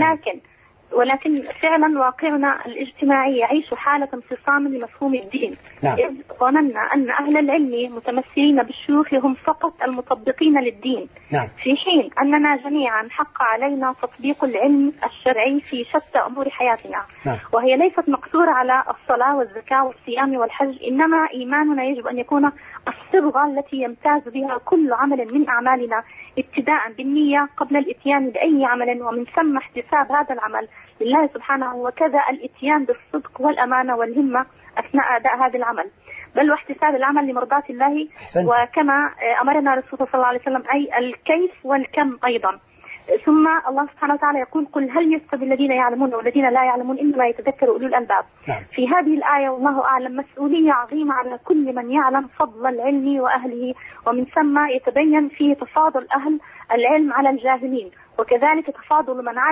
ولكن فعلا واقعنا الاجتماعي يعيش حالة انفصام لمفهوم الدين. نعم. إذ ظننا أن أهل العلم متمثلين بالشيوخ هم فقط المطبقين للدين. نعم. في حين أننا جميعا حق علينا تطبيق العلم الشرعي في شتى أمور حياتنا. نعم. وهي ليست مقصورة على الصلاة والزكاة والصيام والحج، إنما إيماننا يجب أن يكون الصبغة التي يمتاز بها كل عمل من أعمالنا، ابتداء بالنية قبل الإتيان بأي عمل، ومن ثم احتساب هذا العمل لله سبحانه، وكذا الإتيان بالصدق والأمانة والهمة أثناء أداء هذا العمل، بل واحتساب العمل لمرضاة الله. وكما أمرنا رسول الله صلى الله عليه وسلم، أي الكيف والكم أيضا. ثم الله سبحانه وتعالى يقول: قل هل يستوي الذين يعلمون والذين لا يعلمون إنما يتذكر أولو الألباب. نعم. في هذه الآية والله أعلم مسؤولية عظيمة على كل من يعلم فضل العلم وأهله، ومن ثم يتبين فيه تفاضل أهل العلم على الجاهلين، وكذلك تفاضل من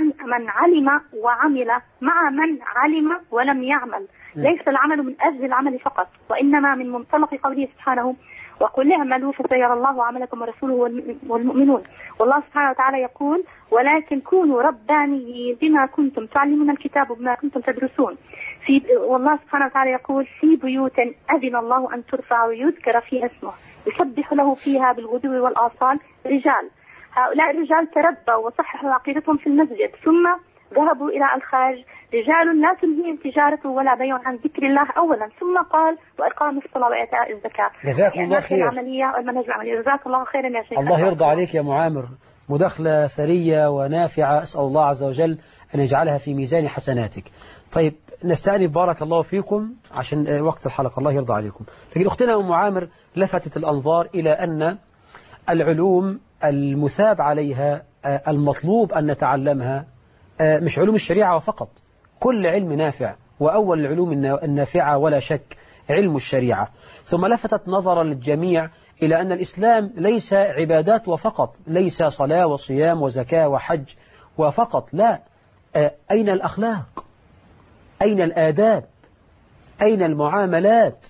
علم وعمل مع من علم ولم يعمل. ليس العمل من أجل العمل فقط، وإنما من منطلق قوله سبحانه: وقل اعملوا فسيرى الله عملكم ورسوله والمؤمنون. والله سبحانه وتعالى يقول: ولكن كونوا ربانيين بما كنتم تعلمون الكتاب وبما كنتم تدرسون. والله سبحانه وتعالى يقول: في بيوت أذن الله أن ترفع ويذكر فيها اسمه يسبح له فيها بالغدو والآصال رجال. هؤلاء الرجال تربوا وصححوا عقيدتهم في المسجد، ثم ذهبوا إلى الخارج، رجال لا تلهيهم تجارة ولا بيع عن ذكر الله أولا، ثم قال: وإقام الصلاة وإيتاء الزكاة. جزاكم الله خير. العملية والمنهج العملي. جزاك الله خيرا يا شيخ. الله يرضى عليك يا معامر، مداخلة ثرية ونافعة، أسأل الله عز وجل أن يجعلها في ميزان حسناتك. طيب نستأنف، بارك الله فيكم عشان وقت الحلقة، الله يرضى عليكم. لكن أختنا أم معامر لفتت الأنظار إلى أن العلوم المثاب عليها المطلوب أن نتعلمها مش علوم الشريعة فقط، كل علم نافع، وأول العلوم النافعة ولا شك علم الشريعة. ثم لفتت نظر الجميع إلى أن الإسلام ليس عبادات وفقط، ليس صلاة وصيام وزكاة وحج وفقط، لا. أين الأخلاق؟ أين الآداب؟ أين المعاملات؟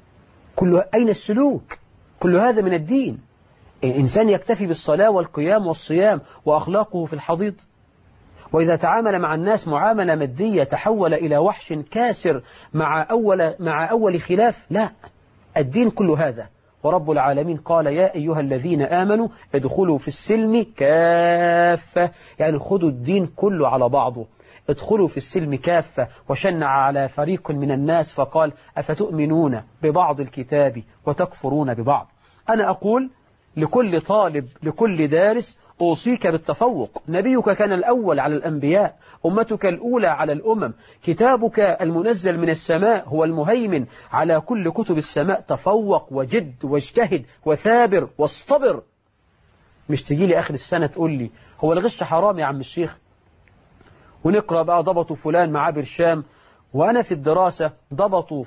أين السلوك؟ كل هذا من الدين. إنسان يكتفي بالصلاة والقيام والصيام وأخلاقه في الحضيض، وإذا تعامل مع الناس معاملة مادية تحول إلى وحش كاسر مع أول خلاف، لا، الدين كل هذا. ورب العالمين قال: يا أيها الذين آمنوا ادخلوا في السلم كافة، يعني خذوا الدين كله على بعضه، ادخلوا في السلم كافة. وشنع على فريق من الناس فقال: أفتؤمنون ببعض الكتاب وتكفرون ببعض. أنا أقول لكل طالب، لكل دارس: أوصيك بالتفوق. نبيك كان الأول على الأنبياء، أمتك الأولى على الأمم، كتابك المنزل من السماء هو المهيمن على كل كتب السماء. تفوق وجد واجتهد وثابر واصطبر. مش تجي لي آخر السنة تقول لي: هو الغش حرام يا عم الشيخ؟ ونقرأ بقى ضبطوا فلان مع برشام، وأنا في الدراسة ضبطوا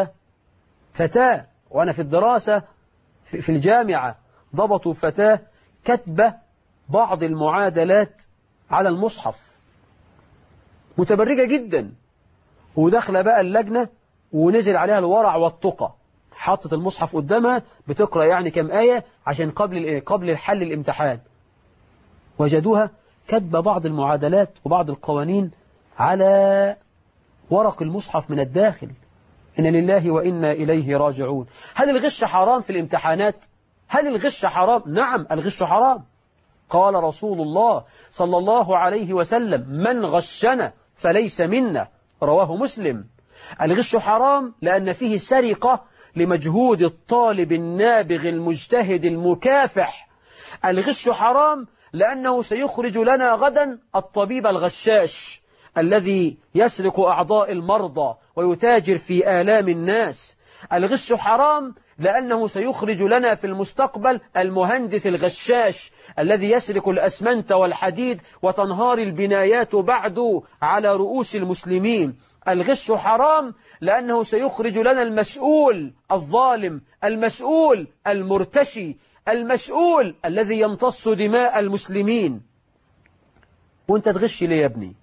فتاة، وأنا في الدراسة في الجامعة ضبطوا فتاة كتبة بعض المعادلات على المصحف، متبرجة جدا، ودخل بقى اللجنة ونزل عليها الورع والتقى، حطت المصحف قدامها بتقرأ يعني كم آية عشان قبل الحل الامتحان، وجدوها كتب بعض المعادلات وبعض القوانين على ورق المصحف من الداخل. إن لله وإنا إليه راجعون. هل الغش حرام في الامتحانات؟ هل الغش حرام؟ نعم، الغش حرام. قال رسول الله صلى الله عليه وسلم: من غشنا فليس منا، رواه مسلم. الغش حرام لأن فيه سرقة لمجهود الطالب النابغ المجتهد المكافح الغش حرام لأنه سيخرج لنا غدا الطبيب الغشاش الذي يسرق أعضاء المرضى ويتاجر في آلام الناس. الغش حرام لأنه سيخرج لنا في المستقبل المهندس الغشاش الذي يسرق الأسمنت والحديد وتنهار البنايات بعد على رؤوس المسلمين. الغش حرام لأنه سيخرج لنا المسؤول الظالم، المسؤول المرتشي، المسؤول الذي يمتص دماء المسلمين. وانت تغش ليه يا ابني؟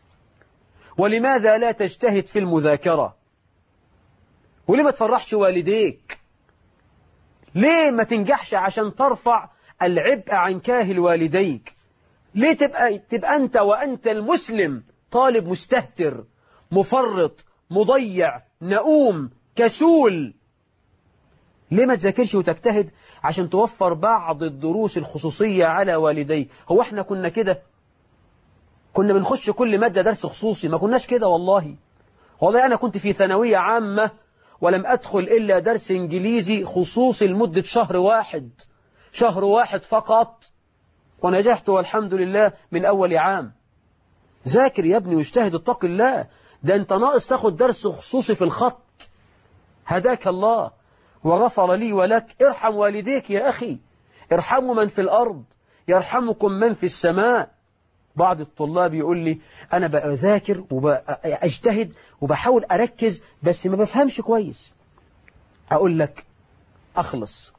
ولماذا لا تجتهد في المذاكرة؟ وليه ما تفرحش والديك؟ ليه ما تنجحش عشان ترفع العبء عن كاهل والديك؟ ليه تبقى أنت وأنت المسلم طالب مستهتر مفرط مضيع نؤوم كسول؟ ليه ما تذاكرش وتجتهد عشان توفر بعض الدروس الخصوصية على والديك؟ هو احنا كنا كده؟ كنا بنخش كل مادة درس خصوصي؟ ما كناش كده والله. أنا كنت في ثانوية عامة ولم أدخل إلا درس إنجليزي خصوصي لمدة شهر واحد فقط، ونجحت والحمد لله من أول عام. ذاكر يا ابني واجتهد، اتق الله. ده أنت ناقص تاخد درس خصوصي في الخط. هداك الله وغفر لي ولك. ارحم والديك يا أخي، ارحموا من في الأرض يرحمكم من في السماء. بعض الطلاب يقول لي أنا بذاكر وبأجتهد وبحاول أركز بس ما بفهمش كويس. أقول لك أخلص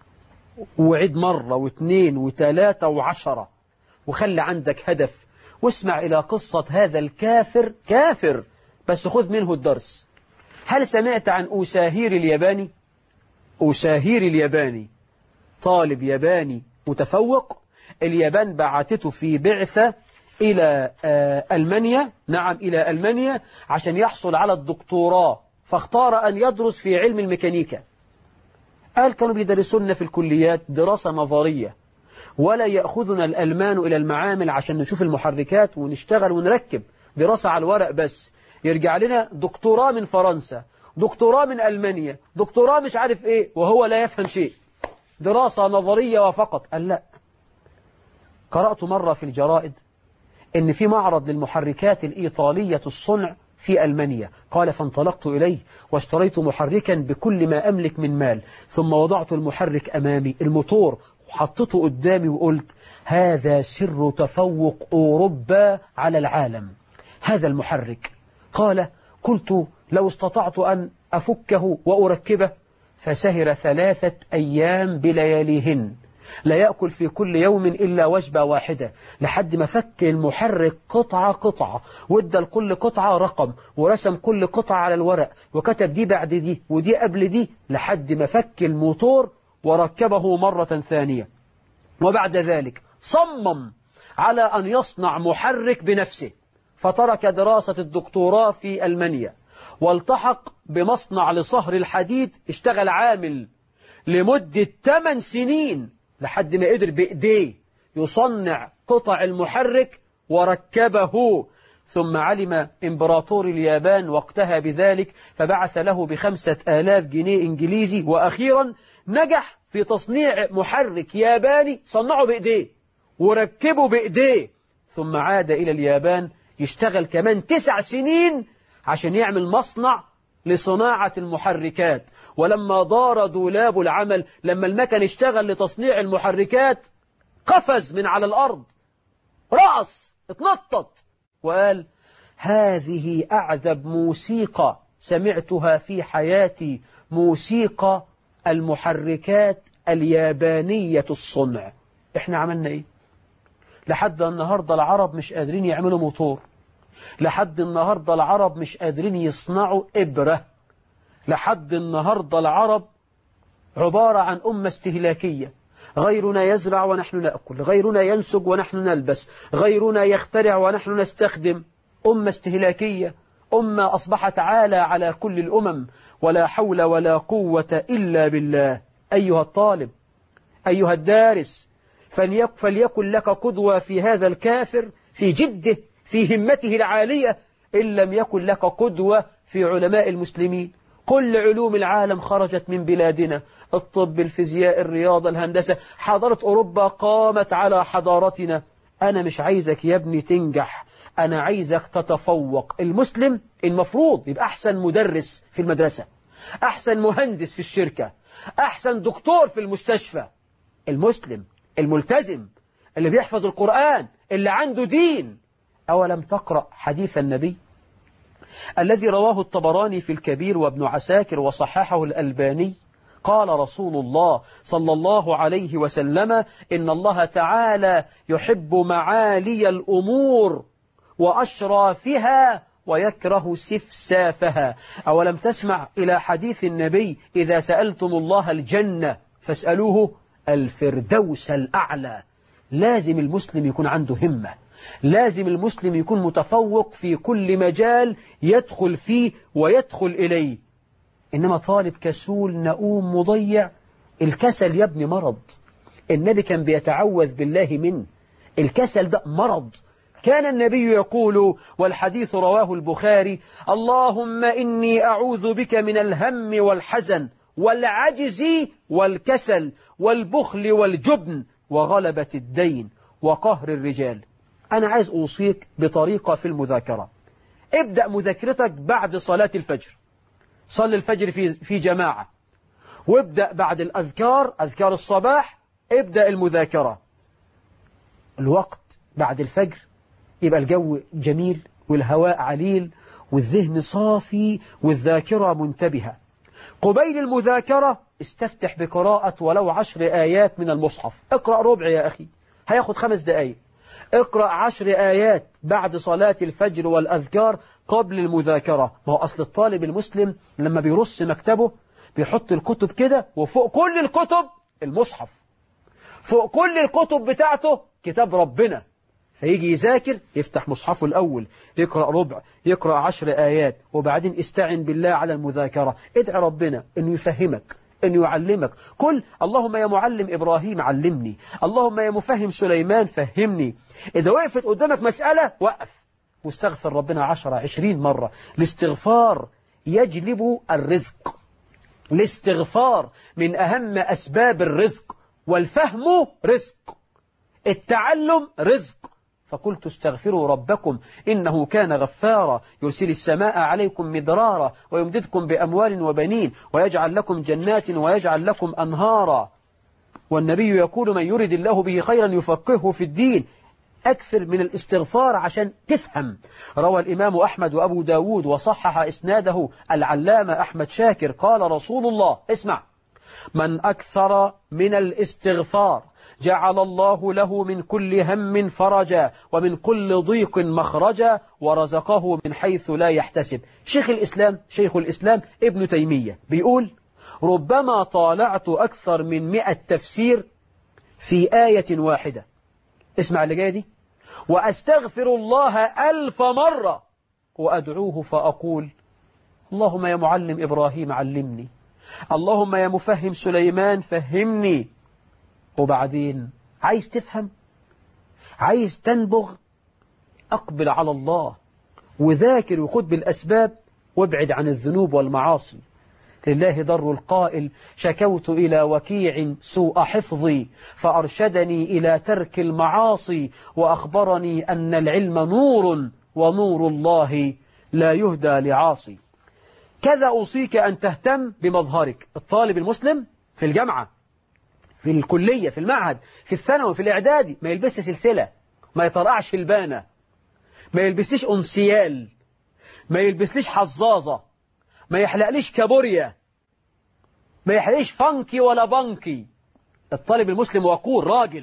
وعد مرة واثنين وثلاثة وعشرة وخلي عندك هدف، واسمع إلى قصة هذا الكافر، كافر بس خذ منه الدرس. هل سمعت عن أوساهير الياباني؟ أوساهير الياباني طالب ياباني متفوق. اليابان بعثته في بعثة إلى ألمانيا، نعم إلى ألمانيا، عشان يحصل على الدكتوراه، فاختار أن يدرس في علم الميكانيكا. قال كانوا بيدرسونا في الكليات دراسة نظرية، ولا يأخذنا الألمان إلى المعامل عشان نشوف المحركات ونشتغل ونركب، دراسة على الورق بس. يرجع لنا دكتوراه من فرنسا، دكتوراه من ألمانيا، دكتوراه مش عارف إيه، وهو لا يفهم شيء، دراسة نظرية وفقط. قال لا. قرأت مرة في الجرائد إن في معرض للمحركات الإيطالية الصنع في ألمانيا. قال فانطلقت إليه واشتريت محركا بكل ما أملك من مال، ثم وضعت المحرك أمامي الموتور وحطته قدامي وقلت هذا سر تفوق أوروبا على العالم، هذا المحرك. قلت لو استطعت أن أفكه وأركبه. فسهر 3 أيام بلياليهن، لا يأكل في كل يوم إلا وجبة واحدة، لحد ما فك المحرك قطعة قطعة، وادى لكل قطعة رقم، ورسم كل قطعة على الورق، وكتب دي بعد دي ودي قبل دي، لحد ما فك الموتور وركبه مرة ثانية. وبعد ذلك صمم على أن يصنع محرك بنفسه، فترك دراسة الدكتوراه في ألمانيا والتحق بمصنع لصهر الحديد، اشتغل عامل لمدة 8 سنين لحد ما قدر بإيديه يصنع قطع المحرك وركبه. ثم علم إمبراطور اليابان وقتها بذلك، فبعث له ب5,000 جنيه إنجليزي، وأخيرا نجح في تصنيع محرك ياباني صنعه بإيديه وركبه بإيديه. ثم عاد إلى اليابان يشتغل كمان 9 سنين عشان يعمل مصنع لصناعة المحركات. ولما دار دولاب العمل، لما المكن اشتغل لتصنيع المحركات، قفز من على الأرض، رأس اتنطط وقال هذه أعذب موسيقى سمعتها في حياتي، موسيقى المحركات اليابانية الصنع. احنا عملنا ايه؟ لحد النهاردة العرب مش قادرين يعملوا موتور، لحد النهاردة العرب مش قادرين يصنعوا إبرة، لحد النهاردة العرب عبارة عن أمة استهلاكية. غيرنا يزرع ونحن نأكل، غيرنا ينسج ونحن نلبس، غيرنا يخترع ونحن نستخدم. أمة استهلاكية، أمة أصبحت عالة على كل الأمم، ولا حول ولا قوة إلا بالله. أيها الطالب، أيها الدارس، فليكن لك قدوة في هذا الكافر، في جده، في همته العالية، إن لم يكن لك قدوة في علماء المسلمين. كل علوم العالم خرجت من بلادنا، الطب، الفيزياء، الرياضة، الهندسة، حضارة أوروبا قامت على حضارتنا. أنا مش عايزك يا ابني تنجح، أنا عايزك تتفوق. المسلم المفروض يبقى أحسن مدرس في المدرسة، أحسن مهندس في الشركة، أحسن دكتور في المستشفى. المسلم الملتزم اللي بيحفظ القرآن، اللي عنده دين. أولم تقرأ حديث النبي الذي رواه الطبراني في الكبير وابن عساكر وصححه الألباني؟ قال رسول الله صلى الله عليه وسلم: إن الله تعالى يحب معالي الأمور وأشرافها ويكره سفسافها. أولم تسمع إلى حديث النبي: إذا سألتم الله الجنة فاسألوه الفردوس الأعلى. لازم المسلم يكون عنده همة، لازم المسلم يكون متفوق في كل مجال يدخل فيه ويدخل إليه. إنما طالب كسول نؤوم مضيع، الكسل يا ابني مرض. النبي كان بيتعوذ بالله منه. الكسل ده مرض. كان النبي يقول، والحديث رواه البخاري: اللهم إني أعوذ بك من الهم والحزن والعجز والكسل والبخل والجبن وغلبة الدين وقهر الرجال. أنا عايز أوصيك بطريقة في المذاكرة. ابدأ مذاكرتك بعد صلاة الفجر، صل الفجر في جماعة، وابدأ بعد الأذكار، أذكار الصباح، ابدأ المذاكرة. الوقت بعد الفجر يبقى الجو جميل والهواء عليل والذهن صافي والذاكرة منتبهة. قبيل المذاكرة استفتح بقراءة ولو 10 آيات من المصحف. اقرأ ربع يا أخي، هياخد 5 دقايق. اقرأ 10 آيات بعد صلاة الفجر والأذكار قبل المذاكرة. ما هو أصل الطالب المسلم لما بيرص مكتبه بيحط الكتب كده، وفوق كل الكتب المصحف، فوق كل الكتب بتاعته كتاب ربنا. فيجي يذاكر يفتح مصحفه الأول، يقرأ ربع، يقرأ 10 آيات، وبعدين استعن بالله على المذاكرة. ادعي ربنا أنه يفهمك، أنه يعلمك. قل اللهم يا معلم إبراهيم علمني، اللهم يا مفهم سليمان فهمني. إذا وقفت قدامك مسألة وقف واستغفر ربنا 10-20 مرة. الاستغفار يجلب الرزق. الاستغفار من أهم أسباب الرزق، والفهم رزق، التعلم رزق. فقلت استغفروا ربكم إنه كان غفارا يرسل السماء عليكم مدرارا ويمددكم بأموال وبنين ويجعل لكم جنات ويجعل لكم أنهارا. والنبي يقول: من يرد الله به خيرا يفقهه في الدين. أكثر من الاستغفار عشان تفهم. روى الإمام أحمد وأبو داود وصحح إسناده العلامة أحمد شاكر قال رسول الله: اسمع، من أكثر من الاستغفار جعل الله له من كل هم فرجا ومن كل ضيق مخرجا ورزقه من حيث لا يحتسب. شيخ الإسلام ابن تيمية بيقول: ربما طالعت أكثر من 100 تفسير في آية واحدة. اسمع اللي جاي دي: وأستغفر الله 1000 مرة وأدعوه فأقول: اللهم يا معلم إبراهيم علمني، اللهم يا مفهم سليمان فهمني. وبعدين عايز تفهم، عايز تنبغ، أقبل على الله وذاكر وخد بالأسباب وابعد عن الذنوب والمعاصي. لله در القائل: شكوت إلى وكيع سوء حفظي فأرشدني إلى ترك المعاصي وأخبرني أن العلم نور ونور الله لا يهدى لعاصي. كذا أوصيك أن تهتم بمظهرك. الطالب المسلم في الجامعة، في الكلية، في المعهد، في الثانوي، في الإعدادي، ما يلبسش سلسلة، ما يطرقعش البانة، ما يلبسليش أنسيال، ما يلبسليش حظاظة، ما يحلقليش كابوريا، ما يحلقليش فانكي ولا بانكي. الطالب المسلم وقور،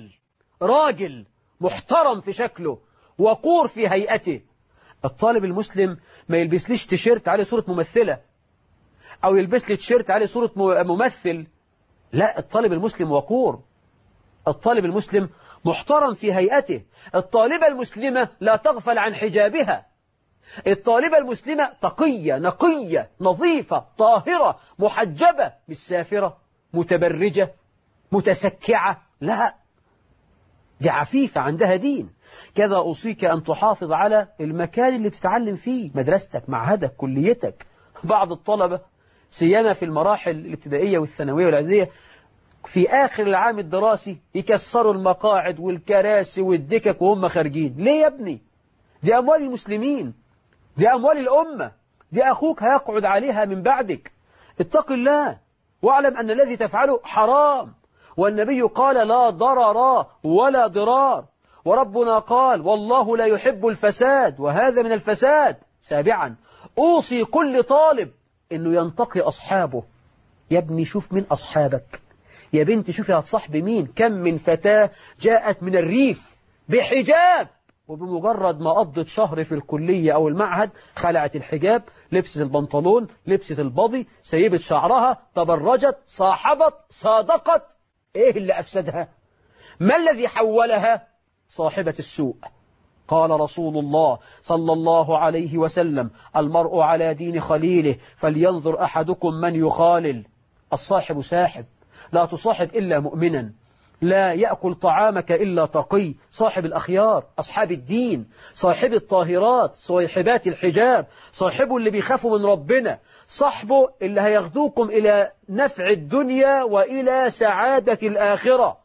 راجل محترم في شكله، وقور في هيئته. الطالب المسلم ما يلبسليش تيشيرت عليه صورة ممثلة، أو يلبس لي تيشيرت عليه صورة ممثل. لا، الطالب المسلم وقور، الطالب المسلم محترم في هيئته. الطالبة المسلمة لا تغفل عن حجابها. الطالبة المسلمة تقية، نقية، نظيفة، طاهرة، محجبة، مش سافرة، متبرجة، متسكعة. لا، دي عفيفة عندها دين. كذا أوصيك أن تحافظ على المكان اللي بتتعلم فيه، مدرستك، معهدك، كليتك. بعض الطلبة سيما في المراحل الابتدائية والثانوية والإعدادية، في آخر العام الدراسي يكسروا المقاعد والكراسي والدكك وهم خارجين. ليه يا ابني؟ دي أموال المسلمين، دي أموال الأمة، دي أخوك هيقعد عليها من بعدك. اتق الله واعلم أن الذي تفعله حرام، والنبي قال لا ضرر ولا ضرار، وربنا قال والله لا يحب الفساد وهذا من الفساد. 7. أوصي كل طالب أنه ينتقي أصحابه. يا ابني شوف من أصحابك، يا بنتي شوفي هتصاحبي مين. كم من فتاة جاءت من الريف بحجاب، وبمجرد ما قضت شهر في الكلية أو المعهد خلعت الحجاب، لبست البنطلون، لبست البضي، سيبت شعرها، تبرجت، صاحبت، صادقت. إيه اللي أفسدها؟ ما الذي حولها؟ صاحبة السوء. قال رسول الله صلى الله عليه وسلم المرء على دين خليله فلينظر أحدكم من يخالل. الصاحب ساحب، لا تصاحب إلا مؤمنا، لا يأكل طعامك إلا تقي. صاحب الأخيار، أصحاب الدين، صاحب الطاهرات، صاحبات الحجاب، صاحبه اللي بيخافوا من ربنا، صاحبه اللي هيغدوكم إلى نفع الدنيا وإلى سعادة الآخرة.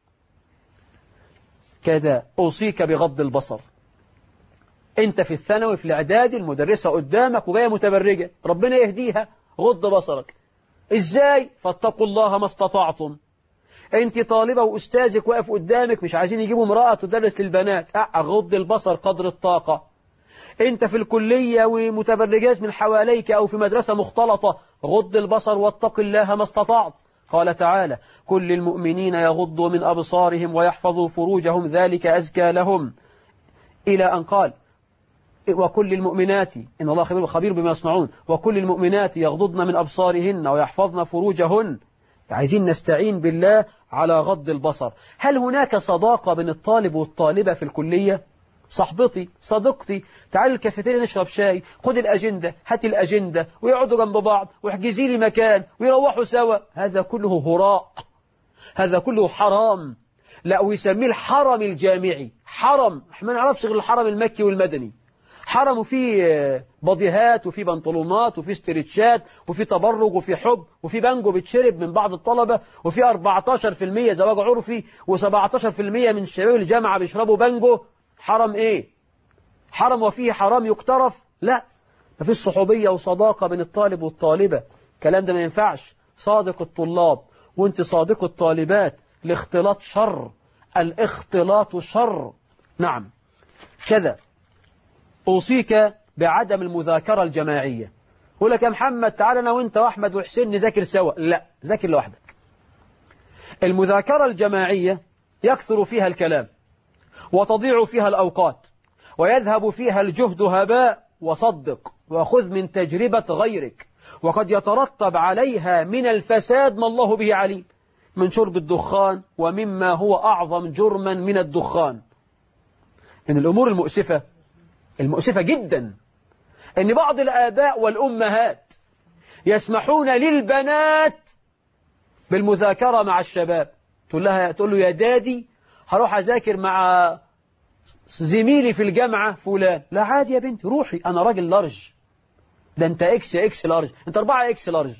كذا أوصيك بغض البصر. أنت في الثانوي في الإعدادي المدرسة قدامك وجاية متبرجة، ربنا يهديها، غض بصرك. إزاي؟ فاتقوا الله ما استطعتم. أنت طالبة وأستاذك واقف قدامك مش عايزين يجيبوا امرأة تدرس للبنات، غض البصر قدر الطاقة. أنت في الكلية ومتبرجات من حواليك أو في مدرسة مختلطة، غض البصر واتق الله ما استطعت. قال تعالى كل المؤمنين يغضوا من أبصارهم ويحفظوا فروجهم ذلك أزكى لهم، إلى أن قال وكل المؤمنات إن الله خبير بما يصنعون، وكل المؤمنات يغضضن من أبصارهن ويحفظن فروجهن. عايزين نستعين بالله على غض البصر. هل هناك صداقة بين الطالب والطالبة في الكلية؟ صاحبتي، صديقتي، تعالي الكافيتيريا نشرب شاي، خد الأجندة، هات الأجندة، ويقعدوا جنب بعض واحجزي لي مكان ويروحوا سوا. هذا كله هراء، هذا كله حرام. لا، ويسميه الحرم الجامعي. حرم ما نعرفش غير الحرم المكي والمدني. حرم وفيه بضيهات وفيه بنطلونات وفيه استريتشات وفيه تبرج وفيه حب وفيه بانجو بتشرب من بعض الطلبة وفيه 14% زواج عرفي و17% من شباب الجامعة بيشربوا بانجو. حرم ايه؟ حرم وفيه حرام يقترف؟ لا، مفيش صحوبية وصداقة بين الطالب والطالبة. الكلام ده ما ينفعش. صادق الطلاب وانت صادق الطالبات. الاختلاط شر، الاختلاط شر. نعم. كذا أوصيك بعدم المذاكرة الجماعية. يقول لك يا محمد تعال أنا وأنت وأحمد وحسين نذاكر سوا. لا، ذاكر لوحدك. المذاكرة الجماعية يكثر فيها الكلام وتضيع فيها الأوقات ويذهب فيها الجهد هباء. وصدق وخذ من تجربة غيرك، وقد يترتب عليها من الفساد ما الله به عليم، من شرب الدخان ومما هو أعظم جرما من الدخان. من الأمور المؤسفة جدا أن بعض الآباء والأمهات يسمحون للبنات بالمذاكرة مع الشباب. تقول له يا دادي هروح أذاكر مع زميلي في الجامعة فلان. لا عادي يا بنتي روحي، أنا راجل لارج، ده أنت إكس لارج، أنت 4 لارج.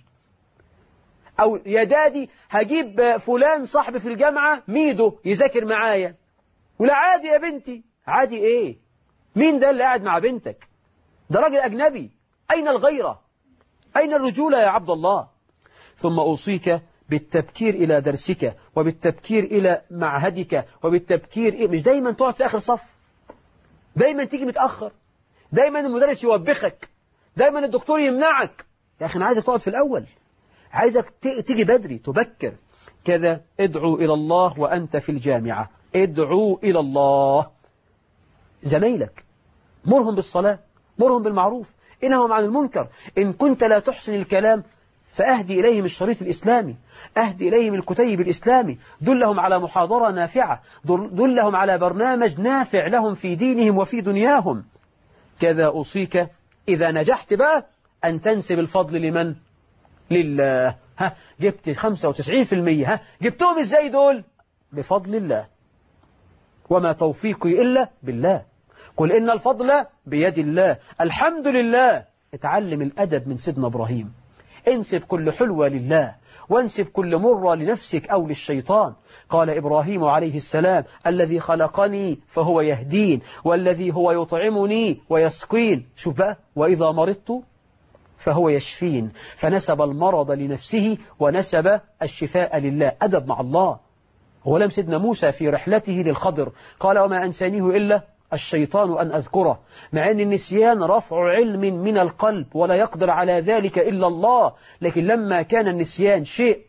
أو يا دادي هجيب فلان صاحبي في الجامعة ميدو يذاكر معايا. ولا عادي يا بنتي. عادي إيه؟ مين ده اللي قاعد مع بنتك؟ ده راجل أجنبي. أين الغيرة؟ أين الرجولة يا عبد الله؟ ثم أوصيك بالتبكير إلى درسك وبالتبكير إلى معهدك وبالتبكير مش دايما تقعد في آخر صف، دايما تيجي متأخر، دايما المدرس يوبخك، دايما الدكتور يمنعك. يا أخي أنا عايزك تقعد في الأول، عايزك تيجي بدري تبكر. كذا ادعو إلى الله وأنت في الجامعة، ادعو إلى الله. زميلك مرهم بالصلاة، مرهم بالمعروف، إنهم عن المنكر. إن كنت لا تحسن الكلام فأهدي إليهم الشريط الإسلامي، أهدي إليهم الكتيب الإسلامي، دلهم على محاضرة نافعة، دلهم على برنامج نافع لهم في دينهم وفي دنياهم. كذا أوصيك إذا نجحت بقى أن تنسب الفضل لمن؟ لله. جبت 95%، جبتهم إزاي دول؟ بفضل الله، وما توفيقي إلا بالله، قل إن الفضل بيد الله، الحمد لله. اتعلم الأدب من سيدنا إبراهيم، انسب كل حلوة لله، وانسب كل مرة لنفسك أو للشيطان. قال إبراهيم عليه السلام: الذي خلقني فهو يهدين، والذي هو يطعمني ويسقين. شوف بقى: وإذا مرضت فهو يشفين. فنسب المرض لنفسه ونسب الشفاء لله. أدب مع الله. ولم سيدنا موسى في رحلته للخضر قال: وما أنسانيه إلا الشيطان أن أذكره، مع أن النسيان رفع علم من القلب ولا يقدر على ذلك إلا الله. لكن لما كان النسيان شيء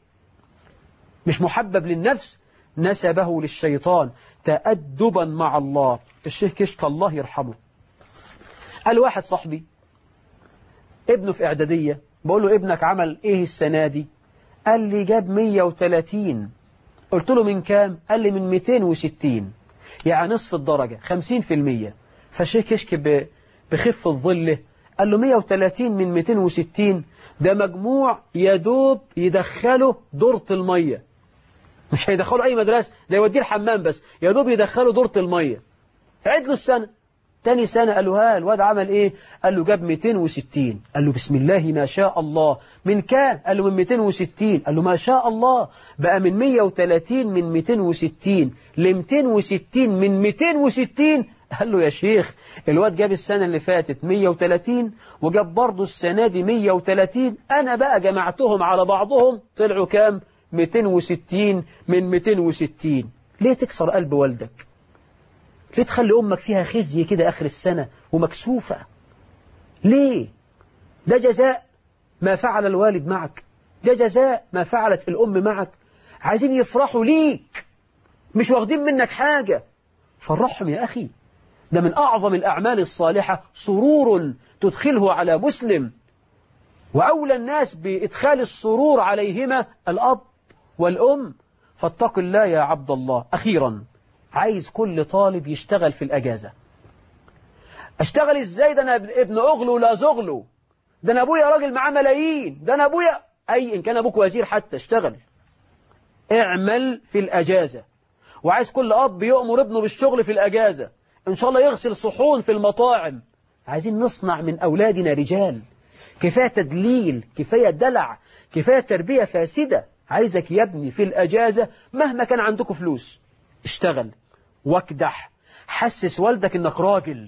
مش محبب للنفس نسبه للشيطان تأدبا مع الله. الشيخ كشك الله يرحمه قال: واحد صاحبي ابنه في إعدادية، بقول له: ابنك عمل إيه السنة دي؟ قال لي: جاب 130. قلت له: من كام؟ قال لي: من 260، يعني نصف الدرجة، 50%. فالشيخ كشك بخف الظل قال له: 130 من 260 ده مجموع يدوب يدخله دورة المية، مش هيدخله أي مدرسة، ده يوديه الحمام بس، يدوب يدخله دورة المية. عد له السنة. تاني سنة قال له: ها الواد عمل إيه؟ قال له: جاب 260. قال له: بسم الله ما شاء الله. من كام؟ قال له: من 260. قال له: ما شاء الله. بقى من 130 من 260 ل 260 من 260. قال له: يا شيخ الواد جاب السنة اللي فاتت 130 وجاب برضه السنة دي 130، أنا بقى جمعتهم على بعضهم طلعوا كام؟ 260 من 260. ليه تكسر قلب والدك؟ ليه تخلي أمك فيها خزي كده آخر السنة ومكسوفة؟ ليه؟ ده جزاء ما فعل الوالد معك، ده جزاء ما فعلت الأم معك. عايزين يفرحوا ليك، مش واخدين منك حاجة. فرحهم يا أخي، ده من أعظم الأعمال الصالحة سرور تدخله على مسلم، وأولى الناس بإدخال السرور عليهما الأب والأم. فاتق الله يا عبد الله. أخيرا، عايز كل طالب يشتغل في الأجازة. أشتغل إزاي؟ ده أنا ابن أغلو لا زغلو، ده أنا أبويا راجل معاه ملايين، ده أنا أبويا أي إن كان أبوك وزير حتى اشتغل. اعمل في الأجازة. وعايز كل أب يؤمر ابنه بالشغل في الأجازة، إن شاء الله يغسل صحون في المطاعم. عايزين نصنع من أولادنا رجال. كفاية تدليل، كفاية دلع، كفاية تربية فاسدة. عايزك يا ابني في الأجازة مهما كان عندكم فلوس اشتغل واكدح. حسس والدك إنك راجل،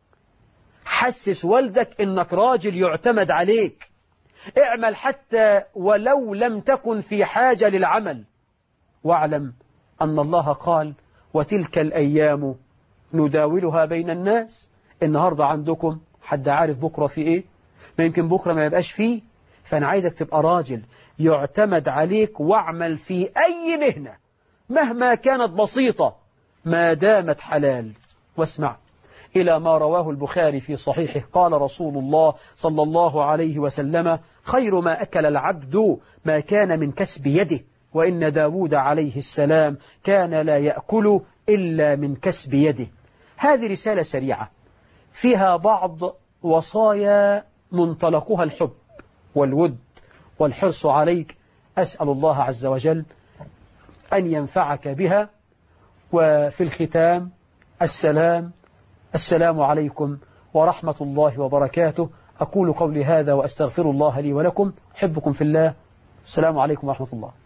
حسس والدك إنك راجل يعتمد عليك. اعمل حتى ولو لم تكن في حاجة للعمل، واعلم أن الله قال: وتلك الأيام نداولها بين الناس. النهاردة عندكم، حد عارف بكرة في إيه؟ ما يمكن بكرة ما يبقاش فيه. فأنا عايزك تبقى راجل يعتمد عليك، واعمل في أي مهنة مهما كانت بسيطة ما دامت حلال. واسمع إلى ما رواه البخاري في صحيحه. قال رسول الله صلى الله عليه وسلم: خير ما أكل العبد ما كان من كسب يده، وإن داود عليه السلام كان لا يأكل إلا من كسب يده. هذه رسالة سريعة فيها بعض وصايا منطلقها الحب والود والحرص عليك. أسأل الله عز وجل أن ينفعك بها. وفي الختام السلام عليكم ورحمة الله وبركاته. أقول قولي هذا وأستغفر الله لي ولكم. أحبكم في الله. السلام عليكم ورحمة الله.